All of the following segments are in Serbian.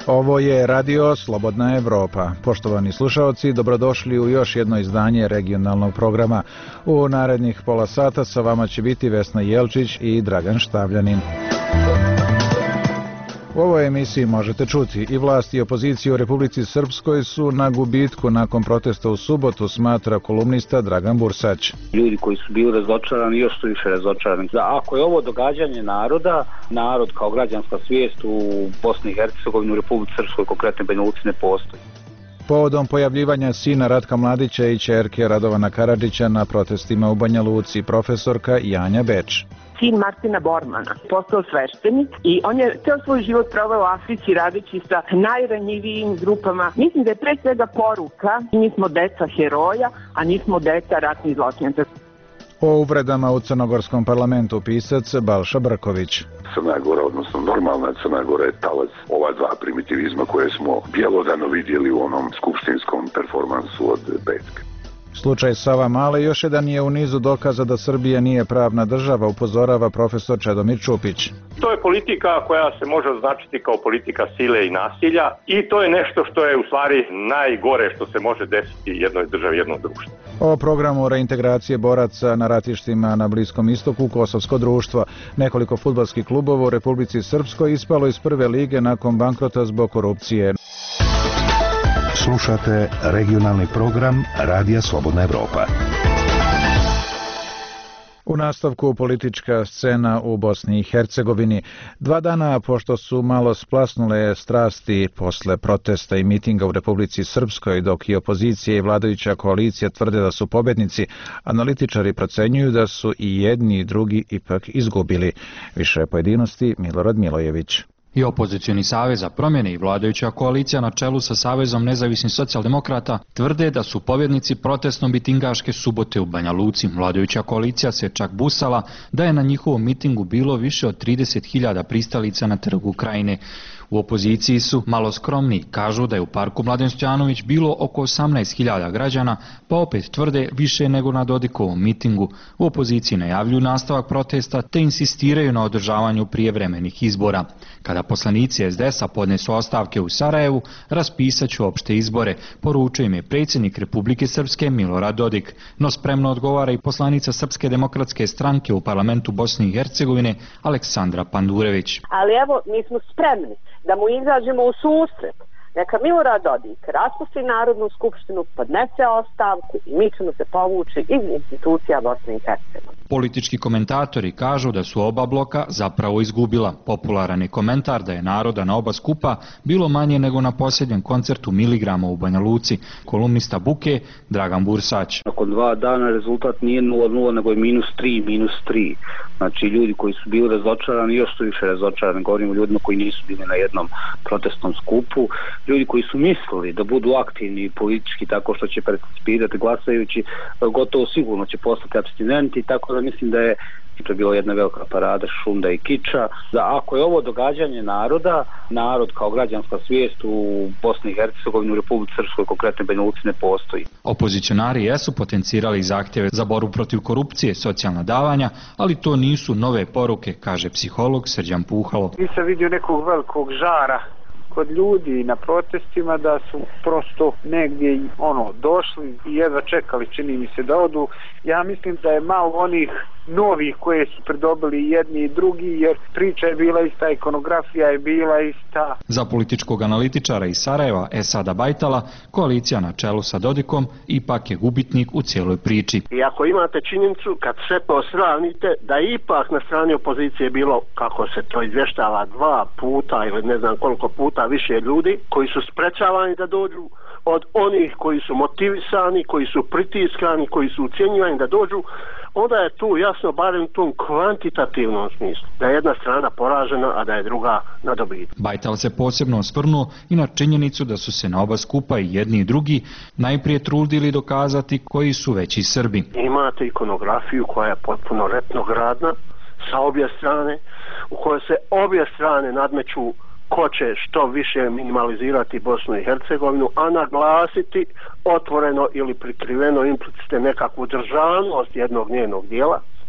Ovo je Radio Slobodna Evropa. Poštovani slušaoci, dobrodošli u još jedno izdanje regionalnog programa. U narednih pola sata sa vama će biti Vesna Jelčić i Dragan Štavljanin. U ovoj emisiji možete čuti i vlast i opozicija u Republici Srpskoj su na gubitku nakon protesta u subotu, smatra kolumnista Dragan Bursać. Ljudi koji su bili razočarani još su više razočarani. Ako je ovo događanje naroda, narod kao građanska svijest u Bosni i Hercegovini, u Republici Srpskoj, konkretno Banja Luci, ne postoji. Povodom pojavljivanja sina Ratka Mladića i ćerke Radovana Karadžića na protestima u Banja Luci, profesorka Janja Beč. Sin Martina Bormana postao sveštenik i on je ceo svoj život proveo u Africi radeći sa najranjivijim grupama. Mislim da je pre svega poruka: mi smo deca heroja, a nismo deca ratnih zločinaca. O uvredama u crnogorskom parlamentu pisac Balša Brković. Crna Gora, odnosno normalna Crna Gora, je talac ova dva primitivizma koje smo bjelodano vidjeli u onom skupštinskom performansu od petka. Slučaj Savamale još jedan je u nizu dokaza da Srbija nije pravna država, upozorava profesor Čedomir Čupić. To je politika koja se može označiti kao politika sile i nasilja i to je nešto što je u stvari najgore što se može desiti jednoj državi, jednom društvu. O programu reintegracije boraca na ratištima na Bliskom istoku Kosovsko društvo. Nekoliko fudbalskih klubova u Republici Srpskoj ispalo iz prve lige nakon bankrota zbog korupcije. Slušate regionalni program Radija Slobodna Evropa. U nastavku politička scena u Bosni i Hercegovini. 2 dana pošto su malo splasnule strasti posle protesta i mitinga u Republici Srpskoj, dok i opozicija i vladajuća koalicija tvrde da su pobednici, analitičari procenjuju da su i jedni i drugi ipak izgubili. Više pojedinosti Milorad Milojević. I opozicioni savez za promjene i vladajuća koalicija na čelu sa Savezom nezavisnih socijaldemokrata tvrde da su pobjednici protestno-mitingaške subote u Banja Luci. Vladajuća koalicija se čak busala da je na njihovom mitingu bilo više od 30.000 pristalica na Trgu Krajine. U opoziciji su malo skromni, kažu da je u parku Mladen Stojanović bilo oko 18.000 građana, pa opet tvrde više nego na Dodikovom mitingu. U opoziciji najavljuju nastavak protesta te insistiraju na održavanju prijevremenih izbora. Kada poslanici SDS-a podnesu ostavke u Sarajevu, raspisat će opšte izbore, poručuje im je predsjednik Republike Srpske Milorad Dodik. No spremno odgovara i poslanica Srpske demokratske stranke u parlamentu Bosne i Hercegovine Aleksandra Pandurević. Ali evo, mi smo spremni da mu izađemo u susret. Neka Milorad Dodik raspusti Narodnu skupštinu, podnese ostavku i mi ćemo se povući iz institucija Bosne i Hercegovine. Politički komentatori kažu da su oba bloka zapravo izgubila. Popularan je komentar da je naroda na oba skupa bilo manje nego na posljednjem koncertu Miligrama u Banja Luci. Kolumnista Buke Dragan Bursać. Nakon 2 dana rezultat nije 0-0 nego je -3. Znači ljudi koji su bili razočarani još su više razočarani. Govorimo o ljudima koji nisu bili na jednom protestnom skupu. Ljudi koji su mislili da budu aktivni politički tako što će participirati glasajući, gotovo sigurno će postati apstinenti, tako da mislim da je to bila jedna velika parada šunda i kiča. Ako je ovo događanje naroda, narod kao građanska svijest u Bosni i Hercegovini, u Republici Srpskoj, konkretno Banja Luci, ne postoji. Opozicionari jesu potencirali zahtjeve za borbu protiv korupcije, socijalna davanja, ali to nisu nove poruke, kaže psiholog Srđan Puhalo. Nisam vidio nekog velikog žara kod ljudi na protestima, da su prosto negdje došli i jedva čekali, čini mi se, da odu. Ja mislim da je malo onih novih koje su pridobili jedni i drugi, jer priča je bila ista, ikonografija je bila ista. Za političkog analitičara iz Sarajeva, Esada Bajtala, koalicija na čelu sa Dodikom ipak je gubitnik u cijeloj priči. I ako imate činjenicu, kad sve to sravnite, da je ipak na strani opozicije bilo, kako se to izvještava, 2 puta ili ne znam koliko puta više ljudi koji su sprečavani da dođu, od onih koji su motivisani, koji su pritiskani, koji su ucjenjivani da dođu, onda je tu jasno, barem u tom kvantitativnom smislu, da je jedna strana poražena, a da je druga na dobitku. Bajtal se posebno osvrnuo i na činjenicu da su se na oba skupa i jedni i drugi najprije trudili dokazati koji su veći Srbi. Imate ikonografiju koja je potpuno retrogradna sa obje strane, u kojoj se obje strane nadmeću ko će što više minimalizirati Bosnu i Hercegovinu, a naglasiti otvoreno ili prikriveno implicite nekakvu državnost jednog njenog dijela.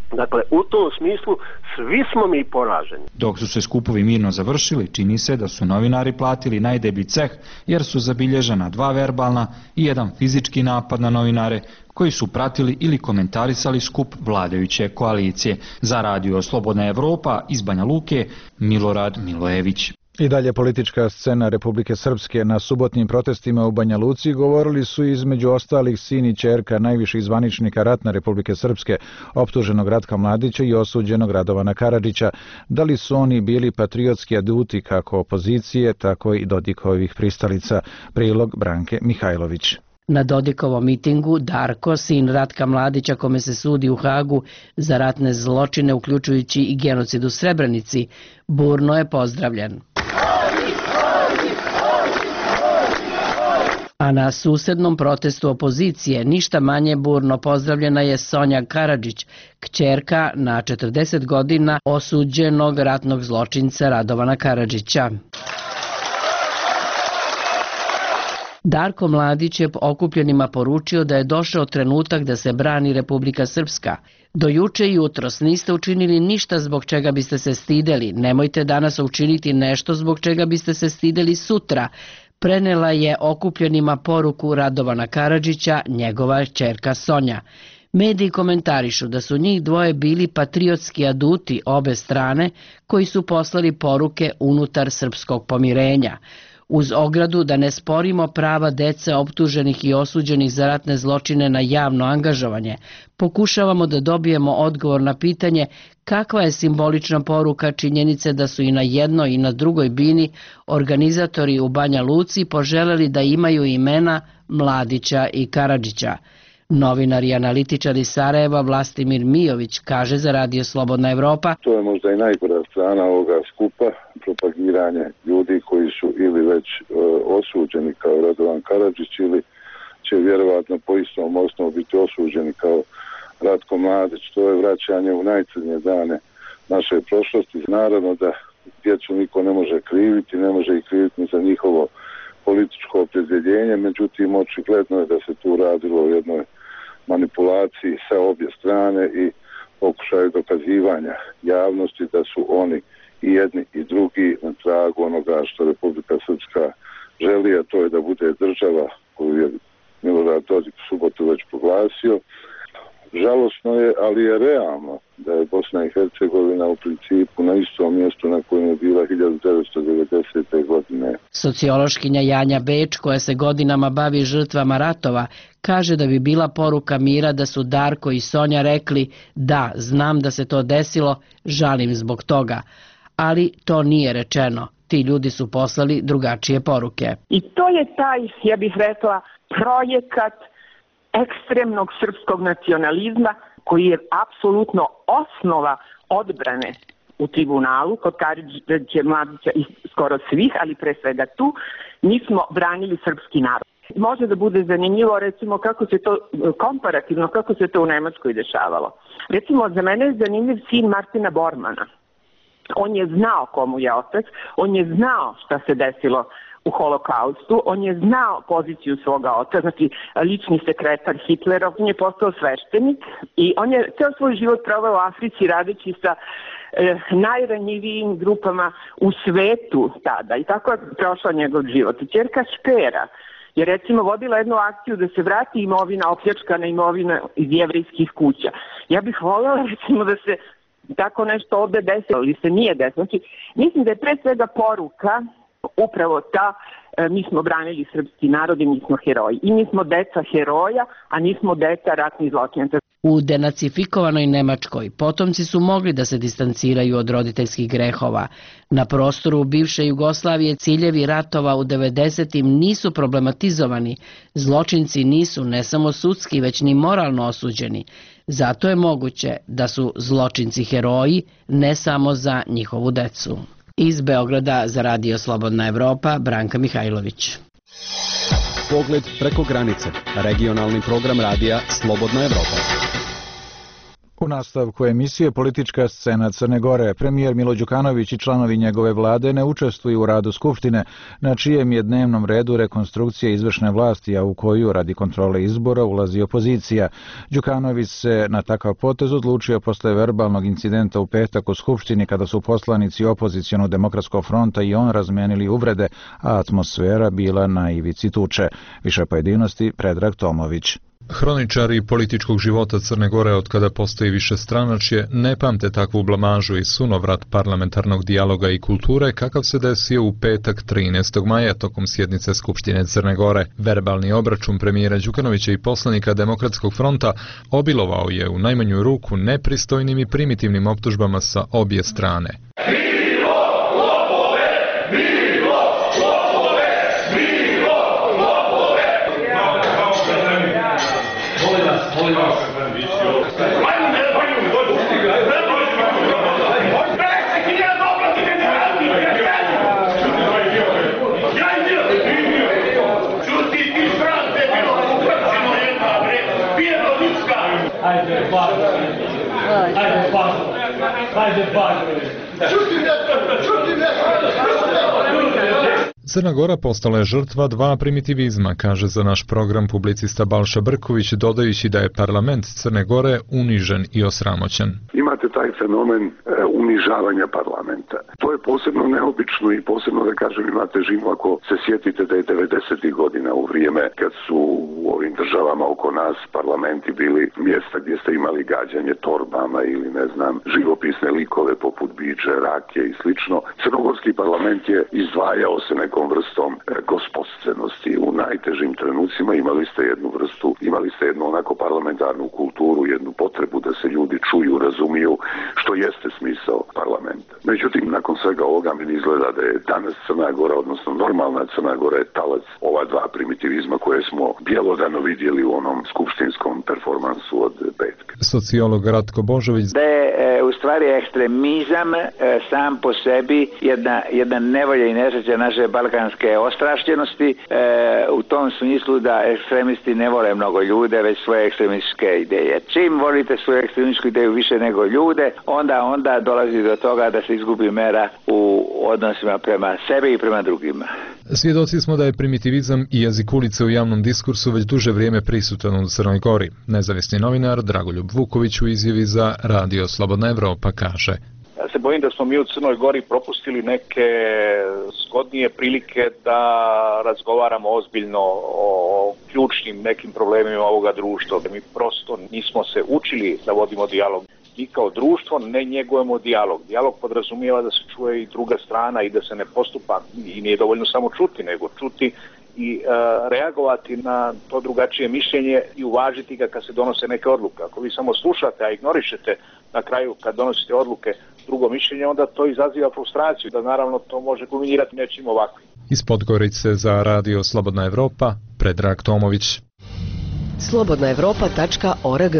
Dakle, u tom smislu svi smo mi poraženi. Dok su se skupovi mirno završili, čini se da su novinari platili najdeblji ceh jer su zabilježena 2 verbalna i 1 fizički napad na novinare koji su pratili ili komentarisali skup vladajuće koalicije. Za Radio Slobodna Evropa iz Banja Luke, Milorad Milojević. I dalje politička scena Republike Srpske. Na subotnim protestima u Banja Luci govorili su između ostalih sin i ćerka najviših zvaničnika ratne Republike Srpske, optuženog Ratka Mladića i osuđenog Radovana Karadžića. Da li su oni bili patriotski aduti kako opozicije, tako i Dodikovih pristalica? Prilog Branke Mihajlović. Na Dodikovom mitingu Darko, sin Ratka Mladića kome se sudi u Hagu za ratne zločine uključujući i genocid u Srebrenici, burno je pozdravljen. A na susednom protestu opozicije ništa manje burno pozdravljena je Sonja Karadžić, kćerka na 40 godina osuđenog ratnog zločinca Radovana Karadžića. Darko Mladić je okupljenima poručio da je došao trenutak da se brani Republika Srpska. Do juče i jutros niste učinili ništa zbog čega biste se stideli. Nemojte danas učiniti nešto zbog čega biste se stideli sutra. Prenela je okupljenima poruku Radovana Karadžića, njegova ćerka Sonja. Mediji komentarišu da su njih dvoje bili patriotski aduti obe strane koji su poslali poruke unutar srpskog pomirenja. Uz ogradu da ne sporimo prava dece optuženih i osuđenih za ratne zločine na javno angažovanje, pokušavamo da dobijemo odgovor na pitanje kakva je simbolična poruka činjenice da su i na jednoj i na drugoj bini organizatori u Banja Luci poželeli da imaju imena Mladića i Karadžića. Novinar i analitičar iz Sarajeva Vlastimir Mijović kaže za Radio Slobodna Evropa: To je možda i najgora strana ovoga skupa, propagiranje ljudi koji su ili već osuđeni kao Radovan Karadžić ili će vjerovatno po istom osnovu biti osuđeni kao Ratko Mladić. To je vraćanje u najcrnje dane naše prošlosti. Naravno da djecu niko ne može kriviti, ne može ih kriviti ni za njihovo političko opredjeljenje, međutim očigledno je da se tu radilo o jednoj manipulaciji sa obje strane i pokušaju dokazivanja javnosti da su oni i jedni i drugi na tragu onoga što Republika Srpska želi, a to je da bude država koju je Milorad Dodik u subotu već proglasio. Žalosno je, ali je realno da je Bosna i Hercegovina u principu na istom mjestu na kojem je bila 1990. godine. Sociološkinja Janja Beč, koja se godinama bavi žrtvama ratova, kaže da bi bila poruka mira da su Darko i Sonja rekli da, znam da se to desilo, žalim zbog toga. Ali to nije rečeno. Ti ljudi su poslali drugačije poruke. I to je taj, ja bih rekla, projekat ekstremnog srpskog nacionalizma koji je apsolutno osnova odbrane u tribunalu kod Karadžića, Mladića i skoro svih, ali pre svega tu, mi smo branili srpski narod. Može da bude zanimljivo, recimo, kako se to komparativno, kako se to u Nemačkoj dešavalo. Recimo, za mene je zanimljiv sin Martina Bormana. On je znao komu je otac, on je znao šta se desilo u holokaustu, on je znao poziciju svoga oca, znači lični sekretar Hitlerov, on je postao sveštenik i on je ceo svoj život proveo u Africi radeći sa najranjivijim grupama u svetu tada i tako je prošao njegov život. Ćerka Špera je recimo vodila jednu akciju da se vrati imovina, opljačkana imovina iz jevrejskih kuća. Ja bih voljela recimo da se tako nešto ovde desilo, ali se nije desilo. Znači, mislim da je pre svega poruka upravo ta, mi smo branili srpski narod i mi smo heroji. I mi smo deca heroja, a nismo deca ratnih zločinaca. U denacifikovanoj Nemačkoj potomci su mogli da se distanciraju od roditeljskih grehova. Na prostoru bivše Jugoslavije ciljevi ratova u 90-im nisu problematizovani. Zločinci nisu ne samo sudski, već ni moralno osuđeni. Zato je moguće da su zločinci heroji ne samo za njihovu decu. Iz Beograda za Radio Slobodna Evropa, Branka Mihajlović. Pogled preko granice. Regionalni program radija Slobodna Evropa. U nastavku emisije Politička scena Crne Gore, premijer Milo Đukanović i članovi njegove vlade ne učestvuju u radu Skupštine, na čijem je dnevnom redu rekonstrukcija izvršne vlasti, a u koju radi kontrole izbora ulazi opozicija. Đukanović se na takav potez odlučio posle verbalnog incidenta u petak u Skupštini kada su poslanici opozicionog Demokratskog fronta i on razmenili uvrede, a atmosfera bila na ivici tuče. Više pojedinosti Predrag Tomović. Hroničari političkog života Crne Gore od kada postoji višestranačje ne pamte takvu blamažu i sunovrat parlamentarnog dijaloga i kulture kakav se desio u petak 13. maja tokom sjednice Skupštine Crne Gore. Verbalni obračun premijera Đukanovića i poslanika Demokratskog fronta obilovao je u najmanju ruku nepristojnim i primitivnim optužbama sa obje strane. Crna Gora postala je žrtva dva primitivizma, kaže za naš program publicista Balša Brković, dodajući da je parlament Crne Gore unižen i osramoćen. Imate taj fenomen unižavanja parlamenta. To je posebno neobično i posebno, da kažem, ima težinu ako se sjetite da je 90. godina u vrijeme kad su u ovim državama oko nas parlamenti bili mjesta gdje ste imali gađanje torbama ili ne znam, živopisne likove poput biđe, rake i slično. Crnogorski parlament je izdvajao se nekom vrstom gospodstvenosti. U najtežim trenucima imali ste jednu onako parlamentarnu kulturu, jednu potrebu da se ljudi čuju, razumiju što jeste smisao parlamenta. Međutim, nakon svega ovoga mi izgleda da je danas Crna Gora, odnosno normalna Crna Gora, je talac ova dva primitivizma koje smo bjelodano vidjeli u onom skupštinskom performansu od petka. Sociolog Ratko Božović. Da je u stvari ekstremizam sam po sebi jedna nevolja i nesreća naše balkanske ostrašćenosti u tom smislu da ekstremisti ne vole mnogo ljude, već svoje ekstremističke ideje. Čim volite svoju ekstremističku ideju više nego ljude, onda dolazi do toga da se izgubi mera u odnosima prema sebi i prema drugima. Svjedoci smo da je primitivizam i jezik ulice u javnom diskursu već duže vrijeme prisutan u Crnoj Gori. Nezavisni novinar Dragoljub Vuković u izjavi za Radio Slobodna Evropa kaže: Ja se bojim da smo mi u Crnoj Gori propustili neke zgodnije prilike da razgovaramo ozbiljno o ključnim nekim problemima ovoga društva. Mi prosto nismo se učili da vodimo dijalog. I kao društvo ne njegujemo dijalog. Dijalog podrazumijeva da se čuje i druga strana i da se ne postupa. I nije dovoljno samo čuti, nego čuti i reagovati na to drugačije mišljenje i uvažiti ga kad se donose neke odluke. Ako vi samo slušate, a ignorišete na kraju kad donosite odluke drugo mišljenje, onda to izaziva frustraciju, da naravno to može kulminirati nečim ovakvim. Iz Podgorice za Radio Slobodna Evropa, Predrag Tomović. slobodnaevropa.org.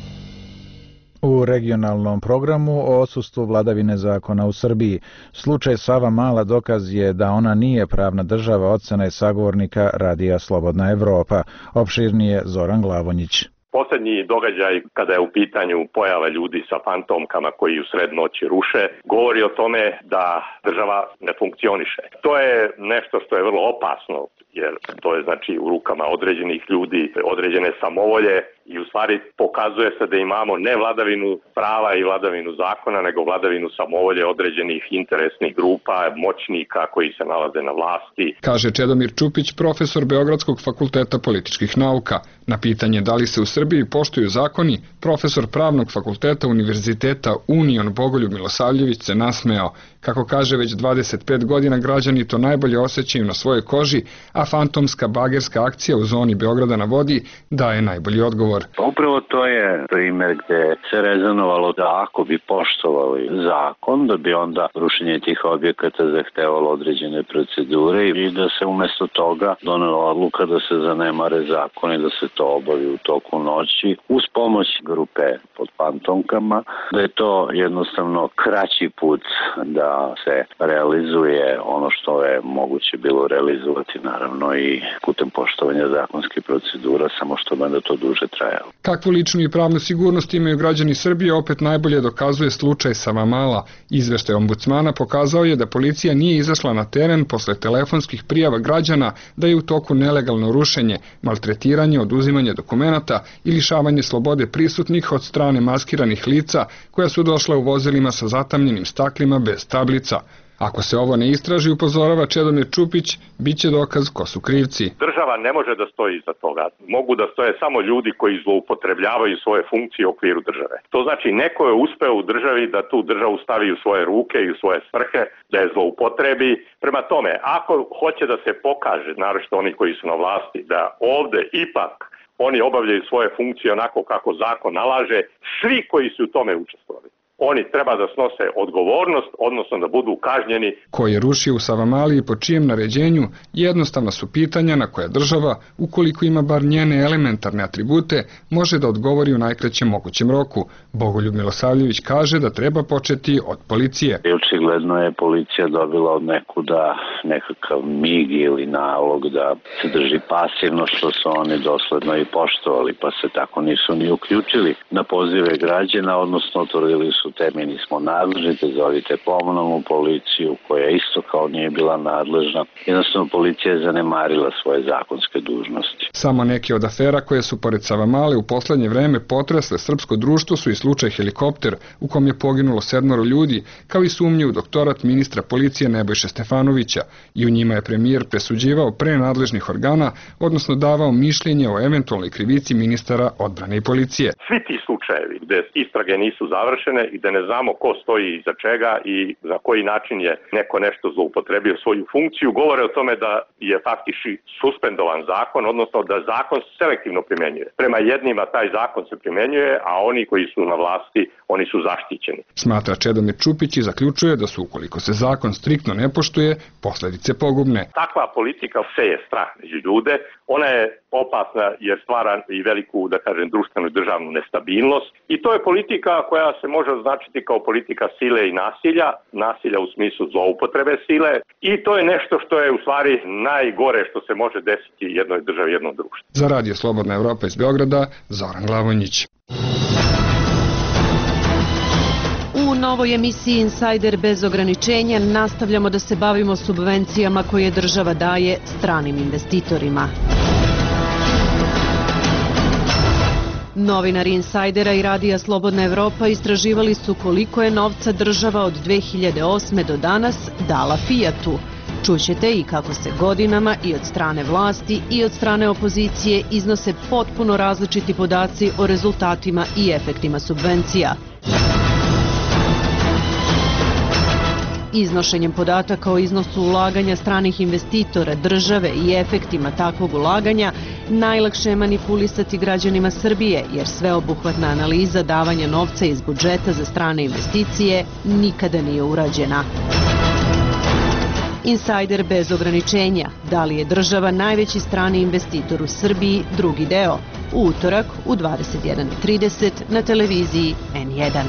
U regionalnom programu o odsustvu vladavine zakona u Srbiji. Slučaj Sava Mala dokaz je da ona nije pravna država, ocena je sagovornika Radija Slobodna Evropa. Opširnije Zoran Glavonjić. Posljednji događaj kada je u pitanju pojava ljudi sa fantomkama koji u sred noći ruše, govori o tome da država ne funkcioniše. To je nešto što je vrlo opasno, jer to je znači u rukama određenih ljudi, određene samovolje i u stvari pokazuje se da imamo ne vladavinu prava i vladavinu zakona, nego vladavinu samovolje određenih interesnih grupa, moćnika koji se nalaze na vlasti. Kaže Čedomir Čupić, profesor Beogradskog fakulteta političkih nauka. Na pitanje da li se u Srbiji poštuju zakoni, profesor Pravnog fakulteta Univerziteta Union Bogoljub Milosavljević se nasmejao. Kako kaže, već 25 godina građani to najbolje osjećaju na svojoj koži, a fantomska bagerska akcija u zoni Beograda na vodi daje najbolji odgovor. Upravo to je primjer gdje se rezonovalo da ako bi poštovali zakon, da bi onda rušenje tih objekata zahtevalo određene procedure i da se umjesto toga donela odluka da se zanemare zakon i da se to obavi u toku noći uz pomoć grupe pod fantomkama, da je to jednostavno kraći put da da se realizuje ono što je moguće bilo realizovati, naravno i putem poštovanja zakonskih procedura, samo što bi da to duže trajalo. Kakvu ličnu i pravnu sigurnost imaju građani Srbije opet najbolje dokazuje slučaj Savamala. Izveštaj ombudsmana pokazao je da policija nije izašla na teren posle telefonskih prijava građana da je u toku nelegalno rušenje, maltretiranje, oduzimanje dokumenata i lišavanje slobode prisutnih od strane maskiranih lica koja su došla u vozilima sa zatamljenim staklima bez tablica. Ako se ovo ne istraži, upozorava Čedomir Čupić, bit će dokaz ko su krivci. Država ne može da stoji iza toga. Mogu da stoje samo ljudi koji zloupotrebljavaju svoje funkcije u okviru države. To znači neko je uspeo u državi da tu državu stavi u svoje ruke i u svoje svrhe, da je zloupotrebi. Prema tome, ako hoće da se pokaže, naročito oni koji su na vlasti, da ovde ipak oni obavljaju svoje funkcije onako kako zakon nalaže, svi koji su u tome učestvovali, oni treba da snose odgovornost, odnosno da budu kažnjeni. Ko je rušio u Savamali i po čijem naređenju, jednostavna su pitanja na koja država, ukoliko ima bar njene elementarne atribute, može da odgovori u najkraćem mogućem roku. Bogoljub Milosavljević kaže da treba početi od policije. Očigledno je policija dobila od nekuda nekakav mig ili nalog da se drži pasivno, što su oni dosledno i poštovali, pa se tako nisu ni uključili na pozive građana, odnosno utvrdili su te, mi nismo nadležni, te zovite komunalnu policiju koja isto kao nije bila nadležna. Jednostavno policija je zanemarila svoje zakonske dužnosti. Samo neke od afera koje su pored Savamale u poslednje vreme potresle srpsko društvo su i slučaj helikopter u kom je poginulo 7 ljudi, kao i sumnje u doktorat ministra policije Nebojše Stefanovića, i u njima je premijer presuđivao pre nadležnih organa, odnosno davao mišljenje o eventualnoj krivici ministara odbrane i policije. Svi ti slučajevi gde istrage nisu završene i da ne znamo ko stoji iza čega i za koji način je neko nešto zloupotrebio svoju funkciju, govore o tome da je faktički suspendovan zakon, odnosno da zakon selektivno primjenjuje. Prema jednima taj zakon se primjenjuje, a oni koji su na vlasti, oni su zaštićeni. Smatra Čedomir Čupić i zaključuje da su, ukoliko se zakon striktno ne poštuje, posledice pogubne. Takva politika seje strah među ljude, ona je opasna jer stvara i veliku, da kažem, društvenu i državnu nestabilnost i to je politika koja se može označiti kao politika sile i nasilja u smislu zloupotrebe sile i to je nešto što je u stvari najgore što se može desiti jednoj državi, jednom društvu. Za Radio Slobodna Evropa iz Beograda, Zoran Glavonjić. U novoj emisiji Insider bez ograničenja nastavljamo da se bavimo subvencijama koje država daje stranim investitorima. Novinari Insajdera i Radija Slobodna Evropa istraživali su koliko je novca država od 2008. do danas dala Fijatu. Čućete i kako se godinama i od strane vlasti i od strane opozicije iznose potpuno različiti podaci o rezultatima i efektima subvencija. Iznošenjem podataka o iznosu ulaganja stranih investitora, države i efektima takvog ulaganja najlakše je manipulisati građanima Srbije, jer sveobuhvatna analiza davanja novca iz budžeta za strane investicije nikada nije urađena. Insajder bez ograničenja. Da li je država najveći strani investitor u Srbiji? Drugi deo. U utorak u 21:30 na televiziji N1.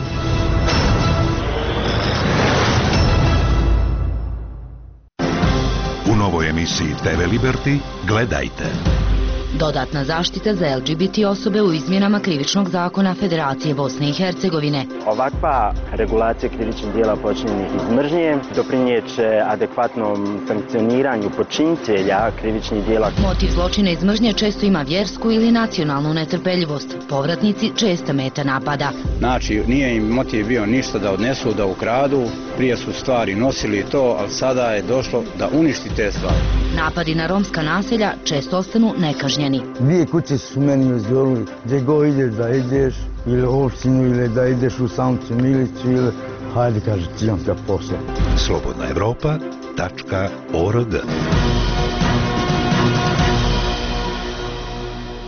U novoj emisiji TV Liberty gledajte. Dodatna zaštita za LGBT osobe u izmjenama krivičnog zakona Federacije Bosne i Hercegovine. Ovakva regulacija krivičnih dijela počinjenih iz mržnje doprinijeće adekvatnom sankcioniranju počinitelja krivičnih dijela. Motiv zločina iz mržnje često ima vjersku ili nacionalnu netrpeljivost. Povratnici česta meta napada. Znači, nije im motiv bio ništa da odnesu, da ukradu, prije su stvari nosili to, ali sada je došlo da uništi te stvari. Napadi na romska naselja često ostanu nekažnjeni. 2 kuće su meni uzgorili, gdje go ideš da ideš, ili u opštinu, ili da ideš u samcu milicu, ili hajde, kaže, ti imam te posla. slobodnaevropa.org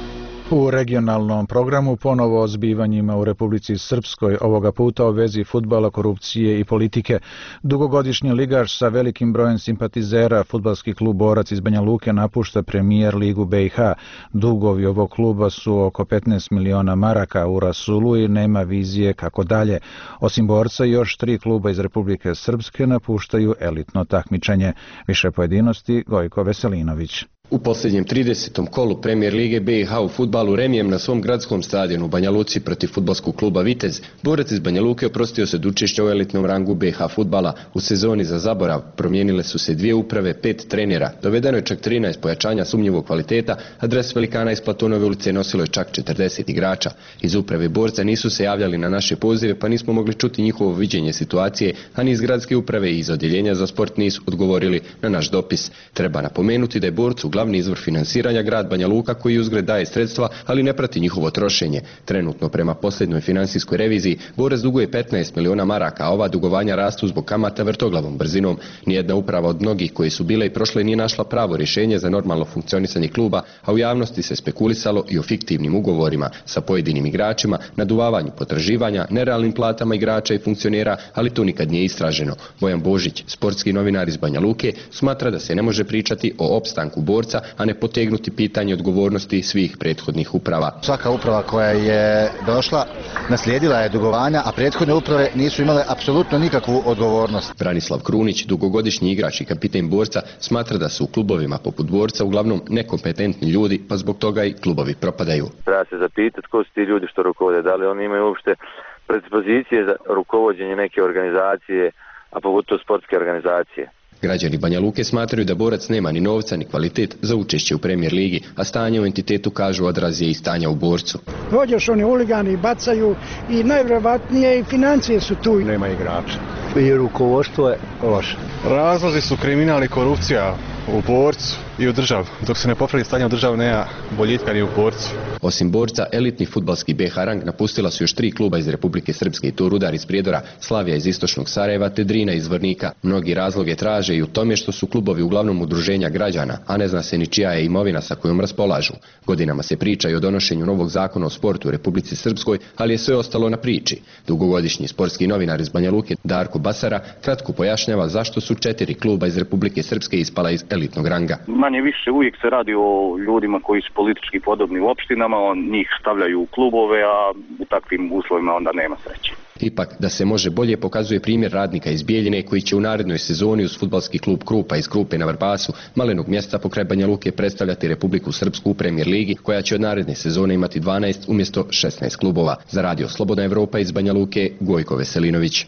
U regionalnom programu ponovo o zbivanjima u Republici Srpskoj, ovoga puta o vezi fudbala, korupcije i politike. Dugogodišnji ligaš sa velikim brojem simpatizera, fudbalski klub Borac iz Banja Luke napušta Premijer ligu BiH. Dugovi ovog kluba su oko 15 miliona maraka u rasulu i nema vizije kako dalje. Osim Borca, još 3 kluba iz Republike Srpske napuštaju elitno takmičenje. Više pojedinosti Gojko Veselinović. U posljednjem 30. kolu Premijer lige BiH u fudbalu remijem na svom gradskom stadionu u Banja Luci protiv fudbalskog kluba Vitez, Borac iz Banja Luke oprostio se od učešća u elitnom rangu BiH fudbala. U sezoni za zaborav promijenile su se 2 uprave, 5 trenera, dovedeno je čak 13 pojačanja sumnjivog kvaliteta, a dres velikana iz Platonove ulice nosilo je čak 40 igrača. Iz uprave Borca nisu se javljali na naše pozive, pa nismo mogli čuti njihovo viđenje situacije, a ni iz gradske uprave i iz odjeljenja za sport nisu odgovorili na naš dopis. Treba napomenuti da je Borcu glavni izvor finansiranja grad Banja Luka, koji uzgred daje sredstva, ali ne prati njihovo trošenje. Trenutno, prema posljednjoj financijskoj reviziji, Borac duguje 15 miliona maraka, a ova dugovanja rastu zbog kamata vrtoglavom brzinom. Nijedna uprava od mnogih koji su bile i prošle nije našla pravo rješenje za normalno funkcionisanje kluba, a u javnosti se spekulisalo i o fiktivnim ugovorima sa pojedinim igračima, naduvavanju potraživanja, nerealnim platama igrača i funkcionera, ali to nikad nije istraženo. Bojan Božić, sportski novinar iz Banja Luke, smatra da se ne može pričati o opstanku Borca, a ne potegnuti pitanje odgovornosti svih prethodnih uprava. Svaka uprava koja je došla naslijedila je dugovanja, a prethodne uprave nisu imale apsolutno nikakvu odgovornost. Branislav Krunić, dugogodišnji igrač i kapiten Borca, smatra da su u klubovima poput Borca uglavnom nekompetentni ljudi, pa zbog toga i klubovi propadaju. Treba se zapitati ko su ti ljudi što rukovode, da li oni imaju uopšte predispozicije za rukovođenje neke organizacije, a pogotovo sportske organizacije. Građani Banja Luke smatraju da Borac nema ni novca ni kvalitet za učešće u Premijer ligi, a stanje u entitetu, kažu, odraz je i stanja u Borcu. Dođeš, oni huligani bacaju i najvjerovatnije i financije su tu. Nema igrača. I rukovodstvo je loše. Razlozi su kriminal i korupcija u Borcu i u državi. Dok se ne popravi stanje u državi, nema boljitka ni u Borcu. Osim Borca, elitni fudbalski BiH rang napustila su još 3 kluba iz Republike Srpske, i to Rudar iz Prijedora, Slavija iz istočnog Sarajeva te Drina iz Vrnika. Mnogi razloge traže i u tome što su klubovi uglavnom udruženja građana, a ne zna se ni čija je imovina sa kojom raspolažu. Godinama se priča i o donošenju novog zakona o sportu u Republici Srpskoj, ali je sve ostalo na priči. Dugogodišnji sportski novinar iz Banja Luke Darko Basara kratko pojašnjava zašto su 4 kluba iz Republike Srpske ispala iz elitnog ranga. Manje više uvijek se radi o ljudima koji su politički podobni u opštinama, njih stavljaju u klubove, a u takvim uslovima onda nema sreće. Ipak, da se može bolje, pokazuje primjer radnika iz Bijeljine, koji će u narednoj sezoni uz fudbalski klub Krupa iz Krupe na Vrbasu, malenog mjesta pokraj Banja Luke, predstavljati Republiku Srpsku u Premijer ligi, koja će od naredne sezone imati 12 umjesto 16 klubova. Za radio Slobodna Evropa iz Banja Luke, Gojko Veselinović.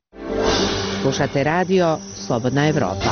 Slušate radio Slobodna Evropa.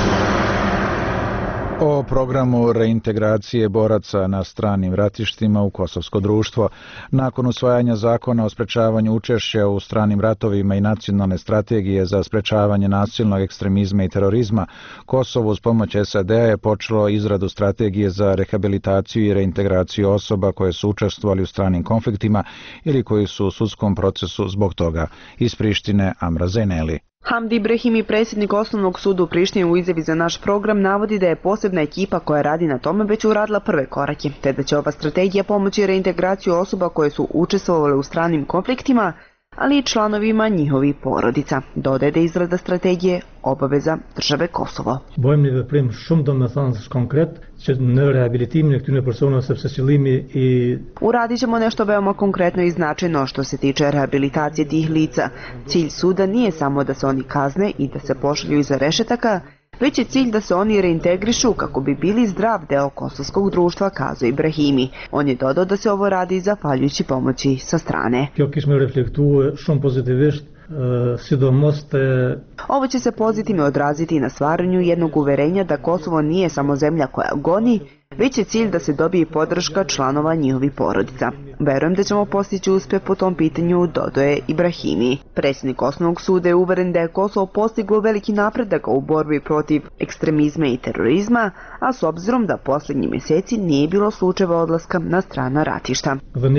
O programu reintegracije boraca na stranim ratištima u kosovsko društvo. Nakon usvajanja zakona o sprečavanju učešća u stranim ratovima i nacionalne strategije za sprečavanje nasilnog ekstremizma i terorizma, Kosovo uz pomoć SAD-a je počelo izradu strategije za rehabilitaciju i reintegraciju osoba koje su učestvovali u stranim konfliktima ili koji su u sudskom procesu zbog toga. Iz Prištine, Amra Zeneli. Hamdi Ibrahimi, predsjednik Osnovnog suda u Prištini, u izjavi za naš program navodi da je posebna ekipa koja radi na tome već uradila prve korake, te da će ova strategija pomoći reintegraciju osoba koje su učestvovale u stranim konfliktima, ali i članovima njihovih porodica. Dodaje da izrada strategije obaveza države Kosovo. Bojmë një veprim shumë domethënës konkret që në rehabilitimin e këtyre personave sepse qëllimi i Uradit ćemo nešto veoma konkretno i značajno što se tiče rehabilitacije tih lica. Cilj suda nije samo da se oni kazne i da se pošalju iza rešetaka, već je cilj da se oni reintegrišu kako bi bili zdrav deo kosovskog društva, kazao Ibrahimi. On je dodao da se ovo radi zahvaljujući pomoći sa strane. Kjo kish me reflektuar shumë pozitivisht, sidomos te... Ovo će se pozitivno odraziti na stvaranju jednog uverenja da Kosovo nije samo zemlja koja goni, već je cilj da se dobije podrška članova njihovih porodica. Verujem da ćemo postići uspjeh po tom pitanju, dodaje Ibrahimi. Predsjednik Osnovnog suda je uveren da je Kosovo postiglo veliki napredak u borbi protiv ekstremizma i terorizma, a s obzirom da posljednji mjeseci nije bilo slučajeva odlaska na strana ratišta.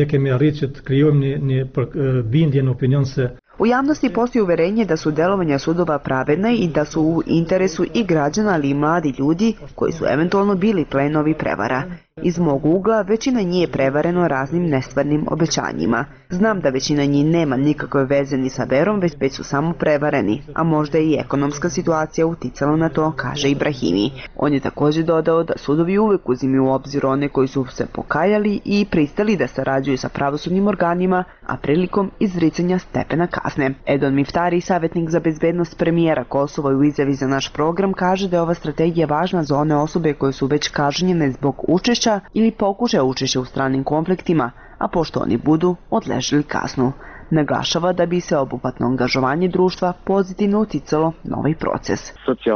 U javnosti postoji uverenje da su delovanja sudova pravedna i da su u interesu i građana, ali i mladi ljudi koji su eventualno bili plenovi prevara. Iz mog ugla, većina njih je prevareno raznim nestvarnim obećanjima. Znam da većina njih nema nikakve veze ni sa verom, već su samo prevareni, a možda i ekonomska situacija uticala na to, kaže Ibrahimi. On je također dodao da sudovi uvek uzimaju u obzir one koji su se pokajali i pristali da sarađuju sa pravosudnim organima, a prilikom izricanja stepena kazne. Edon Miftari, savjetnik za bezbednost premijera Kosova, u izjavi za naš program kaže da je ova strategija važna za one osobe koje su već kažnjene zbog učešća ili pokušaja učešća u stranim konfliktima, a pošto oni budu odležili kaznu. Naglašava da bi se obuhvatno angažovanje društva pozitivno uticalo na ovaj proces.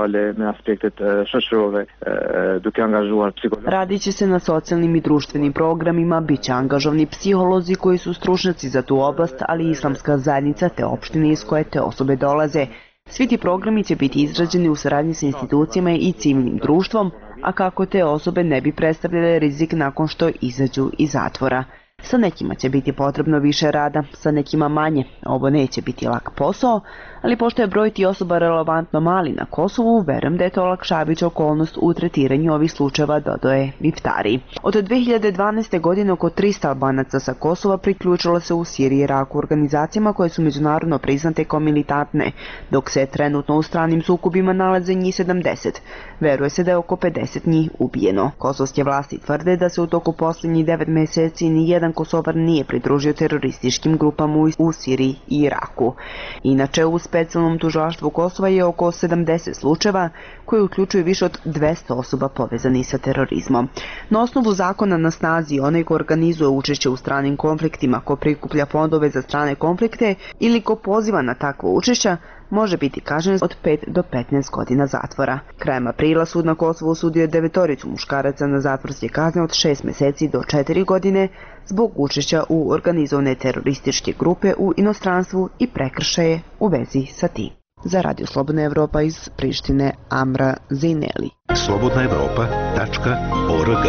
Radit će se na socijalnim i društvenim programima, bit će angažovani psiholozi koji su stručnjaci za tu oblast, ali i islamska zajednica te opštine iz koje te osobe dolaze. Svi ti programi će biti izrađeni u saradnji sa institucijama i civilnim društvom, a kako te osobe ne bi predstavljale rizik nakon što izađu iz zatvora. Sa nekima će biti potrebno više rada, sa nekima manje. Ovo neće biti lak posao, ali pošto je broj ti osoba relevantno mali na Kosovu, verujem da je to olakšavajuća okolnost u tretiranju ovih slučajeva, dodaje Miftari. Od 2012. godine oko 300 Albanaca sa Kosova priključilo se u Siriji i Iraku organizacijama koje su međunarodno priznate kao militantne, dok se trenutno u stranim sukobima nalaze njih 70. Veruje se da je oko 50 njih ubijeno. Kosovske vlasti tvrde da se u toku posljednjih 9 mjeseci ni jedan Kosovar nije pridružio terorističkim grupama u Siriji i Iraku. Inače, u specijalnom tužilaštvu Kosova je oko 70 slučajeva koji uključuju više od 200 osoba povezanih sa terorizmom. Na osnovu zakona na snazi, onaj ko organizuje učešće u stranim konfliktima, ko prikuplja fondove za strane konflikte ili ko poziva na takvo učešća, može biti kažnjen od 5 do 15 godina zatvora. Krajem aprila sud na Kosovu osudio je 9 muškaraca na zatvorske kazne od 6 mjeseci do 4 godine zbog učešća u organizovane terorističke grupe u inostranstvu i prekršaje u vezi sa tim. Za Radio Slobodna Evropa iz Prištine, Amra Zineli. slobodnaevropa.org.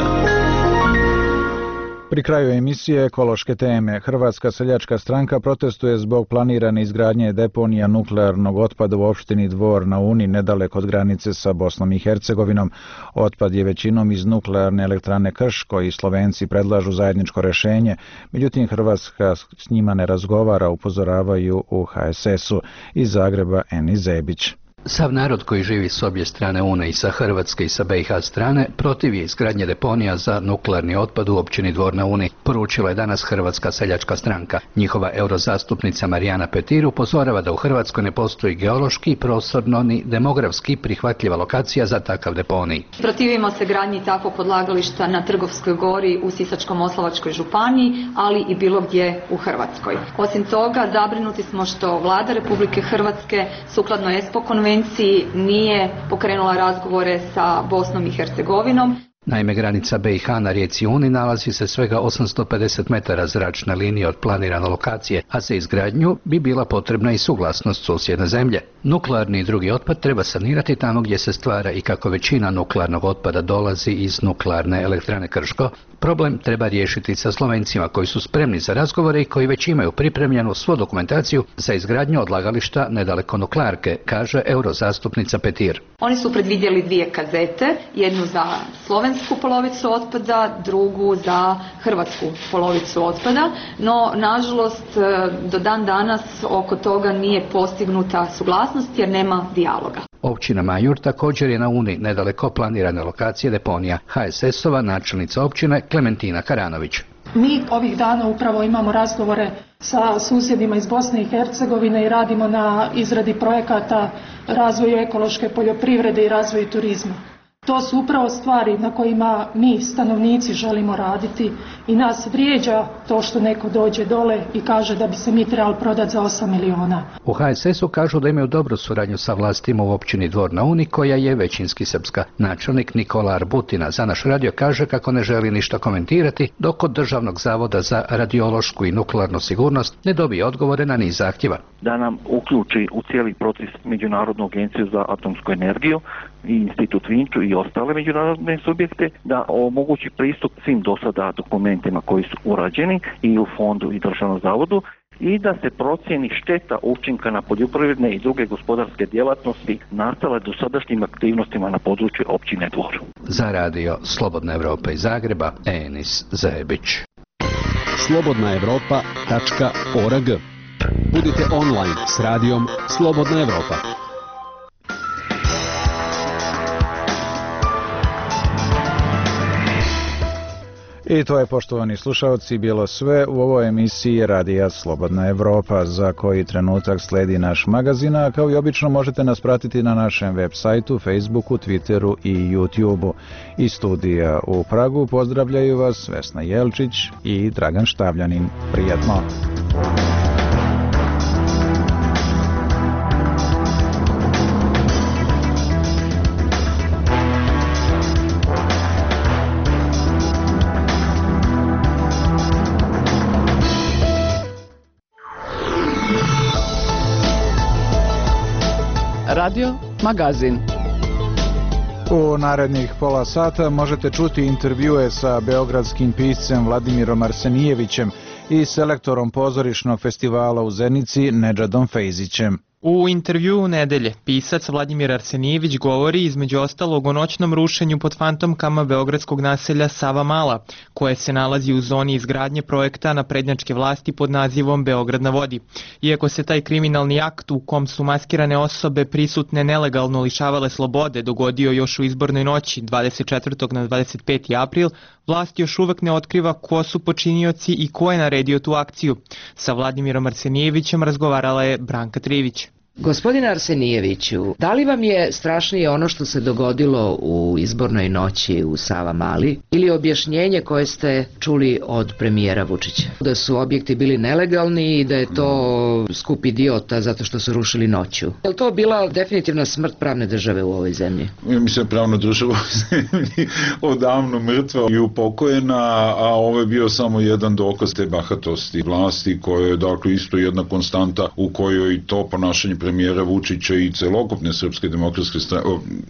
Pri kraju emisije ekološke teme, Hrvatska seljačka stranka protestuje zbog planirane izgradnje deponija nuklearnog otpada u opštini Dvor na Uni, nedaleko od granice sa Bosnom i Hercegovinom. Otpad je većinom iz nuklearne elektrane Krško i Slovenci predlažu zajedničko rešenje, međutim Hrvatska s njima ne razgovara, upozoravaju u HSS-u. Iz Zagreba Eni Zebić. Sav narod koji živi s obje strane Une, i sa Hrvatske i sa BiH strane, protiv je izgradnje deponija za nuklearni otpad u općini Dvor na Uni, poručila je danas Hrvatska seljačka stranka. Njihova eurozastupnica Marijana Petir upozorava da u Hrvatskoj ne postoji geološki, prostorno ni demografski prihvatljiva lokacija za takav deponij. Protivimo se gradnji takvog odlagališta na Trgovskoj gori u Sisačko-moslavačkoj županiji, ali i bilo gdje u Hrvatskoj. Osim toga, zabrinuti smo što Vlada Republike Hrvatske, sukladno ESPO konvenciji, nije pokrenula razgovore sa Bosnom i Hercegovinom. Naime, granica BiH na rijeci Uni nalazi se svega 850 metara zračne linije od planirane lokacije, a za izgradnju bi bila potrebna i suglasnost susjedne zemlje. Nuklearni i drugi otpad treba sanirati tamo gdje se stvara i kako većina nuklearnog otpada dolazi iz nuklearne elektrane Krško, problem treba riješiti sa Slovencima koji su spremni za razgovore i koji već imaju pripremljenu svu dokumentaciju za izgradnju odlagališta nedaleko nuklearke, kaže eurozastupnica Petir. Oni su predvidjeli 2 kazete, jednu za slovensku polovicu otpada, drugu za hrvatsku polovicu otpada, no nažalost do dan danas oko toga nije postignuta suglasnost jer nema dijaloga. Općina Majur također je na Uni, nedaleko planirane lokacije deponija. HSS-ova načelnica općine Klementina Karanović. Mi ovih dana upravo imamo razgovore sa susjedima iz Bosne i Hercegovine i radimo na izradi projekata razvoju ekološke poljoprivrede i razvoju turizma. To su upravo stvari na kojima mi, stanovnici, želimo raditi i nas vrijeđa to što neko dođe dole i kaže da bi se mi trebali prodati za 8 miliona. U HSS-u kažu da imaju dobru suradnju sa vlastima u općini Dvor na Uni, koja je većinski srpska. Načelnik Nikola Arbutina za naš radio kaže kako ne želi ništa komentirati dok od Državnog zavoda za radiološku i nuklearnu sigurnost ne dobije odgovore na niz zahtjeva. Da nam uključi u cijeli proces Međunarodnu agenciju za atomsku energiju i Institut Vinču i ostale međunarodne subjekte, da omogući pristup svim dosada dokumentima koji su urađeni i u fondu i Državnom zavodu, i da se procijeni šteta učinka na poljoprivredne i druge gospodarske djelatnosti nastale dosadašnjim aktivnostima na području općine Dvor. Za radio Slobodna Evropa iz Zagreba, Enis Zajebić. slobodnaevropa.org. Budite online s radijom Slobodna Evropa. I to je, poštovani slušalci, bilo sve u ovoj emisiji Radija Slobodna Evropa, za koji trenutak sledi naš magazin, a kao i obično možete nas pratiti na našem web sajtu, Facebooku, Twitteru i YouTubeu. Iz studija u Pragu pozdravljaju vas Vesna Jelčić i Dragan Štavljanin. Prijatno! Radio Magazin. U narednih pola sata možete čuti intervjue sa beogradskim piscem Vladimirom Arsenijevićem i selektorom pozorišnog festivala u Zenici Nedžadom Fejzićem. U intervjuu nedelje pisac Vladimir Arsenijević govori između ostalog o noćnom rušenju pod fantomkama beogradskog naselja Savamala, koje se nalazi u zoni izgradnje projekta naprednjačke vlasti pod nazivom Beograd na vodi. Iako se taj kriminalni akt u kom su maskirane osobe prisutne nelegalno lišavale slobode dogodio još u izbornoj noći 24. na 25. april, vlast još uvek ne otkriva ko su počinioci i ko je naredio tu akciju. Sa Vladimirom Arsenijevićem razgovarala je Branka Trivić. Gospodine Arsenijeviću, da li vam je strašnije ono što se dogodilo u izbornoj noći u Savamali ili objašnjenje koje ste čuli od premijera Vučića? Da su objekti bili nelegalni i da je to skup idiota zato što su rušili noću. Je li to bila definitivna smrt pravne države u ovoj zemlji? Ja mislim, pravna država u zemlji odavno mrtva i upokojena, a ovo je bio samo jedan dokaz te bahatosti vlasti koja je dakle isto jedna konstanta u kojoj to ponašanje premijera Vučića i celokupne Srpske demokratske stranke,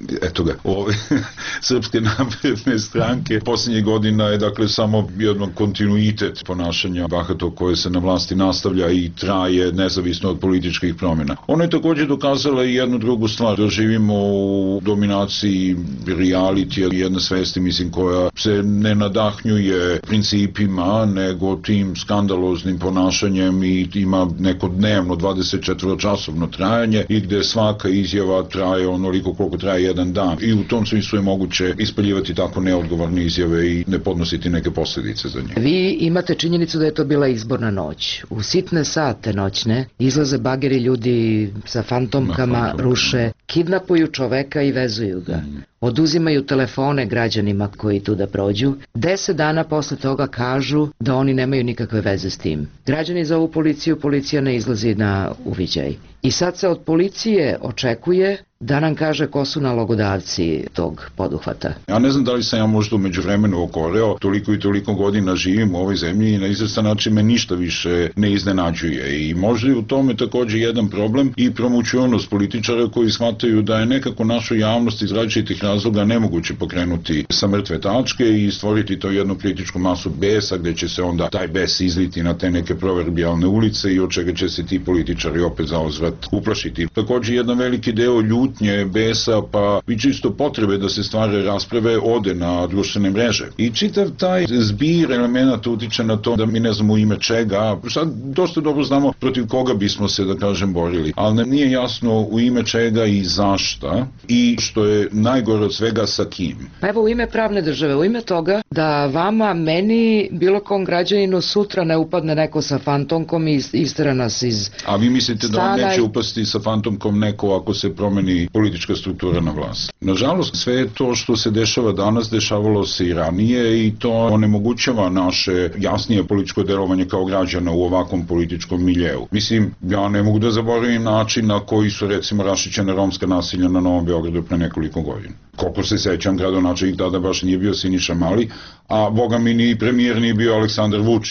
Srpske napredne stranke posljednjih godina je dakle samo jedan kontinuitet ponašanja bahatog koje se na vlasti nastavlja i traje nezavisno od političkih promjena. Ona je također dokazala i jednu drugu stvar, da živimo u dominaciji realitija, jedne svesti, mislim, koja se ne nadahnjuje principima, nego tim skandaloznim ponašanjem i ima neko dnevno 24-časovno trajanje i gde svaka izjava traje onoliko koliko traje jedan dan. I u tom smislu je moguće ispaljivati tako neodgovorne izjave i ne podnositi neke posljedice za njih. Vi imate činjenicu da je to bila izborna noć. U sitne sate noćne izlaze bageri, ljudi sa fantomkama, ruše, kidnapuju čoveka i vezuju ga. Oduzimaju telefone građanima koji tu da prođu. 10 dana posle toga kažu da oni nemaju nikakve veze s tim. Građani zovu policiju, policija ne izlazi na uviđaj. I sad se od policije očekuje da nam kaže ko su nalogodavci tog poduhvata. Ja ne znam da li sam ja možda u međuvremenu okoreo, toliko i toliko godina živim u ovoj zemlji i na izvestan način me ništa više ne iznenađuje. I možda je u tome također jedan problem i promućenost političara koji shvataju da je nekako našu javnost iz različitih razloga nemoguće pokrenuti sa mrtve tačke i stvoriti to jednu kritičku masu besa gde će se onda taj bes izliti na te neke proverbijalne ulice i od čega će se ti političari opet zauzvrat uplašiti. Također jedan veliki deo ljutnje, besa, pa i čisto potrebe da se stvare rasprave ode na društvene mreže. I čitav taj zbir elemenata utiče na to da mi ne znamo u ime čega, sad dosta dobro znamo protiv koga bismo se, da kažem, borili, ali nam nije jasno u ime čega i zašta i što je najgore od svega sa kim. Pa evo, u ime pravne države, u ime toga da vama, meni, bilo kom građaninu sutra ne upadne neko sa fantomkom i istera nas iz stana. A vi mislite da on neće upasti sa fantomkom neko ako se promeni politička struktura na vlast? Nažalost, sve to što se dešava danas, dešavalo se i ranije i to onemogućava naše jasnije političko delovanje kao građana u ovakvom političkom miljeu. Mislim, ja ne mogu da zaboravim način na koji su recimo rašićena romska nasilja na Novom Beogradu pre nekoliko godina. Koliko se sećam, gradonačelnik tada baš nije bio Siniša Mali, a boga mi ni premijer nije bio Aleksandar Vučić.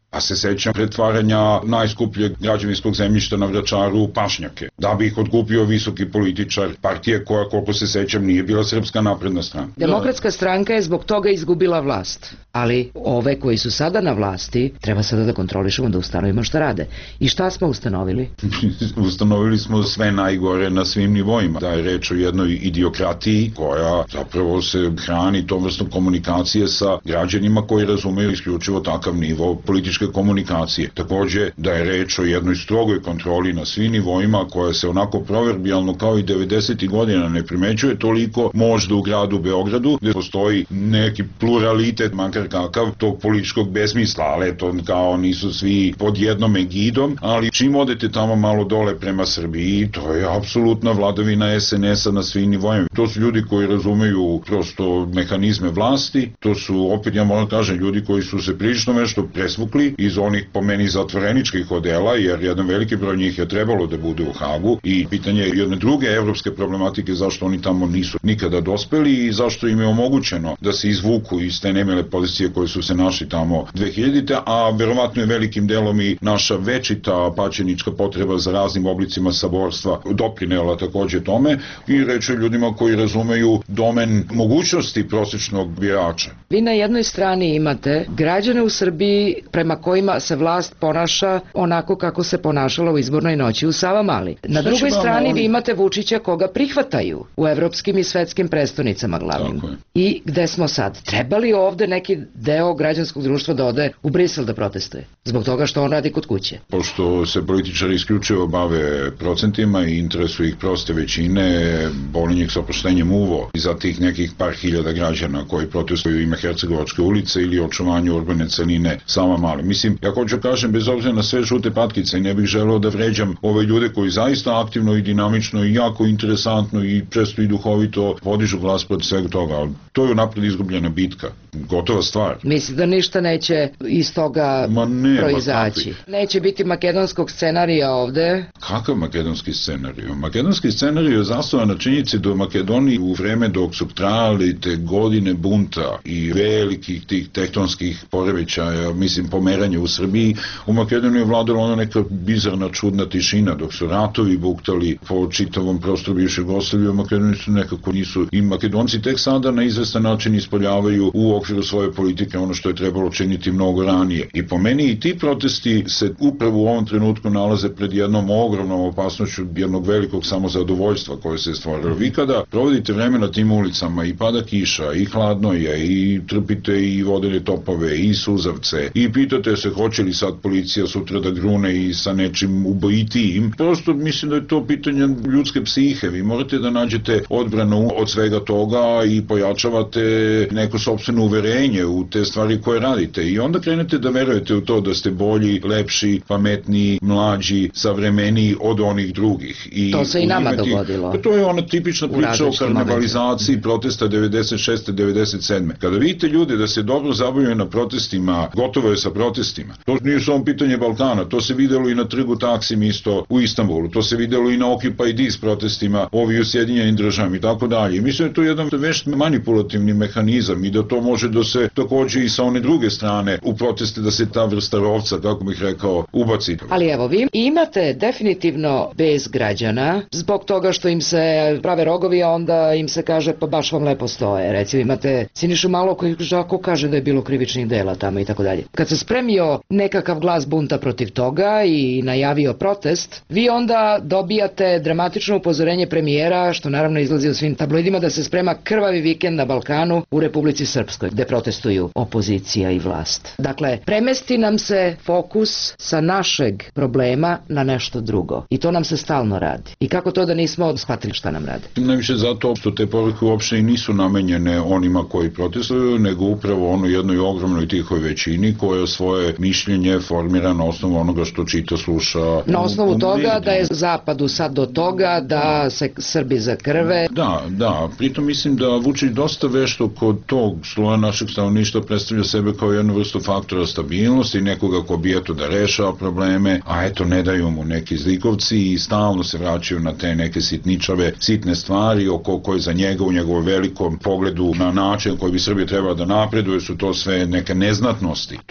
A se sećam pretvaranja najskupljeg građevinskog zemljišta na Vračaru u pašnjake, da bi ih odkupio visoki političar partije koja, koliko se sećam, nije bila Srpska napredna stranka. Demokratska stranka je zbog toga izgubila vlast, ali ove koji su sada na vlasti treba sada da kontrolišemo, da ustanovimo šta rade. I šta smo ustanovili? Ustanovili smo sve najgore na svim nivoima. Da je reč o jednoj idiokratiji koja zapravo se hrani tom vrstom komunikacije sa građanima koji razumeju isključivo takav nivo političke komunikacije. Takođe da je reč o jednoj strogoj kontroli na svim nivoima koja se onako proverbijalno kao i 90. godina ne primećuje toliko možda u gradu Beogradu, gde postoji neki pluralitet, makar kakav, tog političkog besmisla, ali eto kao nisu svi pod jednom egidom, ali čim odete tamo malo dole prema Srbiji, to je apsolutna vladavina SNS-a na svim nivoima. To su ljudi koji razumeju prosto mehanizme vlasti, to su, opet ja moram kažem, ljudi koji su se prilično nešto presvukli iz onih po meni zatvoreničkih odela, jer jedan veliki broj njih je trebalo da bude u Hagu i pitanje je jedne druge evropske problematike zašto oni tamo nisu nikada dospeli i zašto im je omogućeno da se izvuku iz te nemile pozicije koje su se našli tamo 2000. A verovatno je velikim delom i naša večita pačenička potreba za raznim oblicima saborstva doprinela takođe tome i reče ljudima koji razumeju domen mogućnosti prosječnog birača. Vi na jednoj strani imate građane u Srbiji prema kojima se vlast ponaša onako kako se ponašala u izbornoj noći u Savamali. Na drugoj strani vi imate Vučića koga prihvataju u evropskim i svetskim prestonicama glavnim. I gde smo sad? Treba li ovde neki deo građanskog društva da ode u Brisel da protestuje? Zbog toga što on radi kod kuće. Pošto se političari isključivo bave procentima i interesuju ih proste većine, boli njih sa oproštenjem uvo i za tih nekih par hiljada građana koji protestuju ime Hercegovačke ulice ili očuvanju urbane celine Savamale. Mislim, ja hoću kažem, bez obzira na sve žute patkice i ne bih želeo da vređam ove ljude koji zaista aktivno i dinamično i jako interesantno i često i duhovito podižu glas protiv svega toga, ali to je napred izgubljena bitka. Gotova stvar. Misli da ništa neće iz toga proizaći. Neće biti makedonskog scenarija ovde. Kakav makedonski scenarij? Makedonski scenarij je zasnovan na činjenici da u Makedoniji u vreme dok su trajali te godine bunta i velikih tih tektonskih poremećaja, mislim pomeranja u Srbiji, u Makedoniji je vladala ona neka bizarna čudna tišina dok su ratovi buktali po čitavom prostoru bivše Jugoslavije. U Makedoniji su nekako nisu i Makedonci tek sada na izvestan način ispoljavaju u okviru svoje politike ono što je trebalo činiti mnogo ranije. I po meni i ti protesti se upravo u ovom trenutku nalaze pred jednom ogromnom opasnošću jednog velikog samozadovoljstva koje se stvorilo. Vi kada provodite vreme na tim ulicama i pada kiša i hladno je i trpite i vodene topove i suzavce i pitate se hoće li sad policija sutra da grune i sa nečim ubojitijim, prosto mislim da je to pitanje ljudske psihe. Vi morate da nađete odbranu od svega toga i pojačavate neko sopstveno uverenje u te stvari koje radite i onda krenete da verujete u to da ste bolji, lepši, pametniji, mlađi, savremeniji od onih drugih. I to se i nama dogodilo. To je ona tipična priča o karnevalizaciji protesta 96. 97. Kada vidite ljude da se dobro zabavljaju na protestima, gotovo je sa protestima. To nije samo pitanje Balkana, to se videlo i na trgu Taksim isto u Istanbulu, to se videlo i na Occupy Dis protestima ovi u Sjedinjenim Državama i tako dalje. Mislim da je to jedan vešt manipulativni mehanizam i da to može da se takođe i sa one druge strane u proteste da se ta vrsta rovca, kako bih rekao, ubaci. Ali evo, vi imate definitivno bez građana zbog toga što im se prave rogovi, a onda im se kaže pa baš vam lepo stoje. Recimo imate Sinišu Malog koji žako kaže da je bilo krivičnih dela tamo i tako dalje. Kad se spremio nekakav glas bunta protiv toga i najavio protest, vi onda dobijate dramatično upozorenje premijera, što naravno izlazi u svim tabloidima, da se sprema krvavi vikend na Balkanu u Republici Srpskoj, gde protestuju opozicija i vlast. Dakle, premesti nam se fokus sa našeg problema na nešto drugo. I to nam se stalno radi. I kako to da nismo shvatili šta nam radi? Najviše zato što te poruke uopšte i nisu namenjene onima koji protestuju, nego upravo ono jednoj ogromnoj tihoj većini koja svoje mišljenje formira na osnovu onoga što čita, sluša. Na osnovu toga da je zapadu sad do toga da se Srbi zakrve. Da. Pritom mislim da Vučić dosta vešto kod tog sloja našeg stanovništva predstavlja sebe kao jednu vrstu faktora stabilnosti, nekoga ko bi eto da rešava probleme, a eto ne daju mu neki zlikovci i stalno se vraćaju na te neke sitničave, sitne stvari oko koje za njega u njegovom velikom pogledu na način koji bi Srbija trebala da napreduje su to sve neke neznatnosti. To se po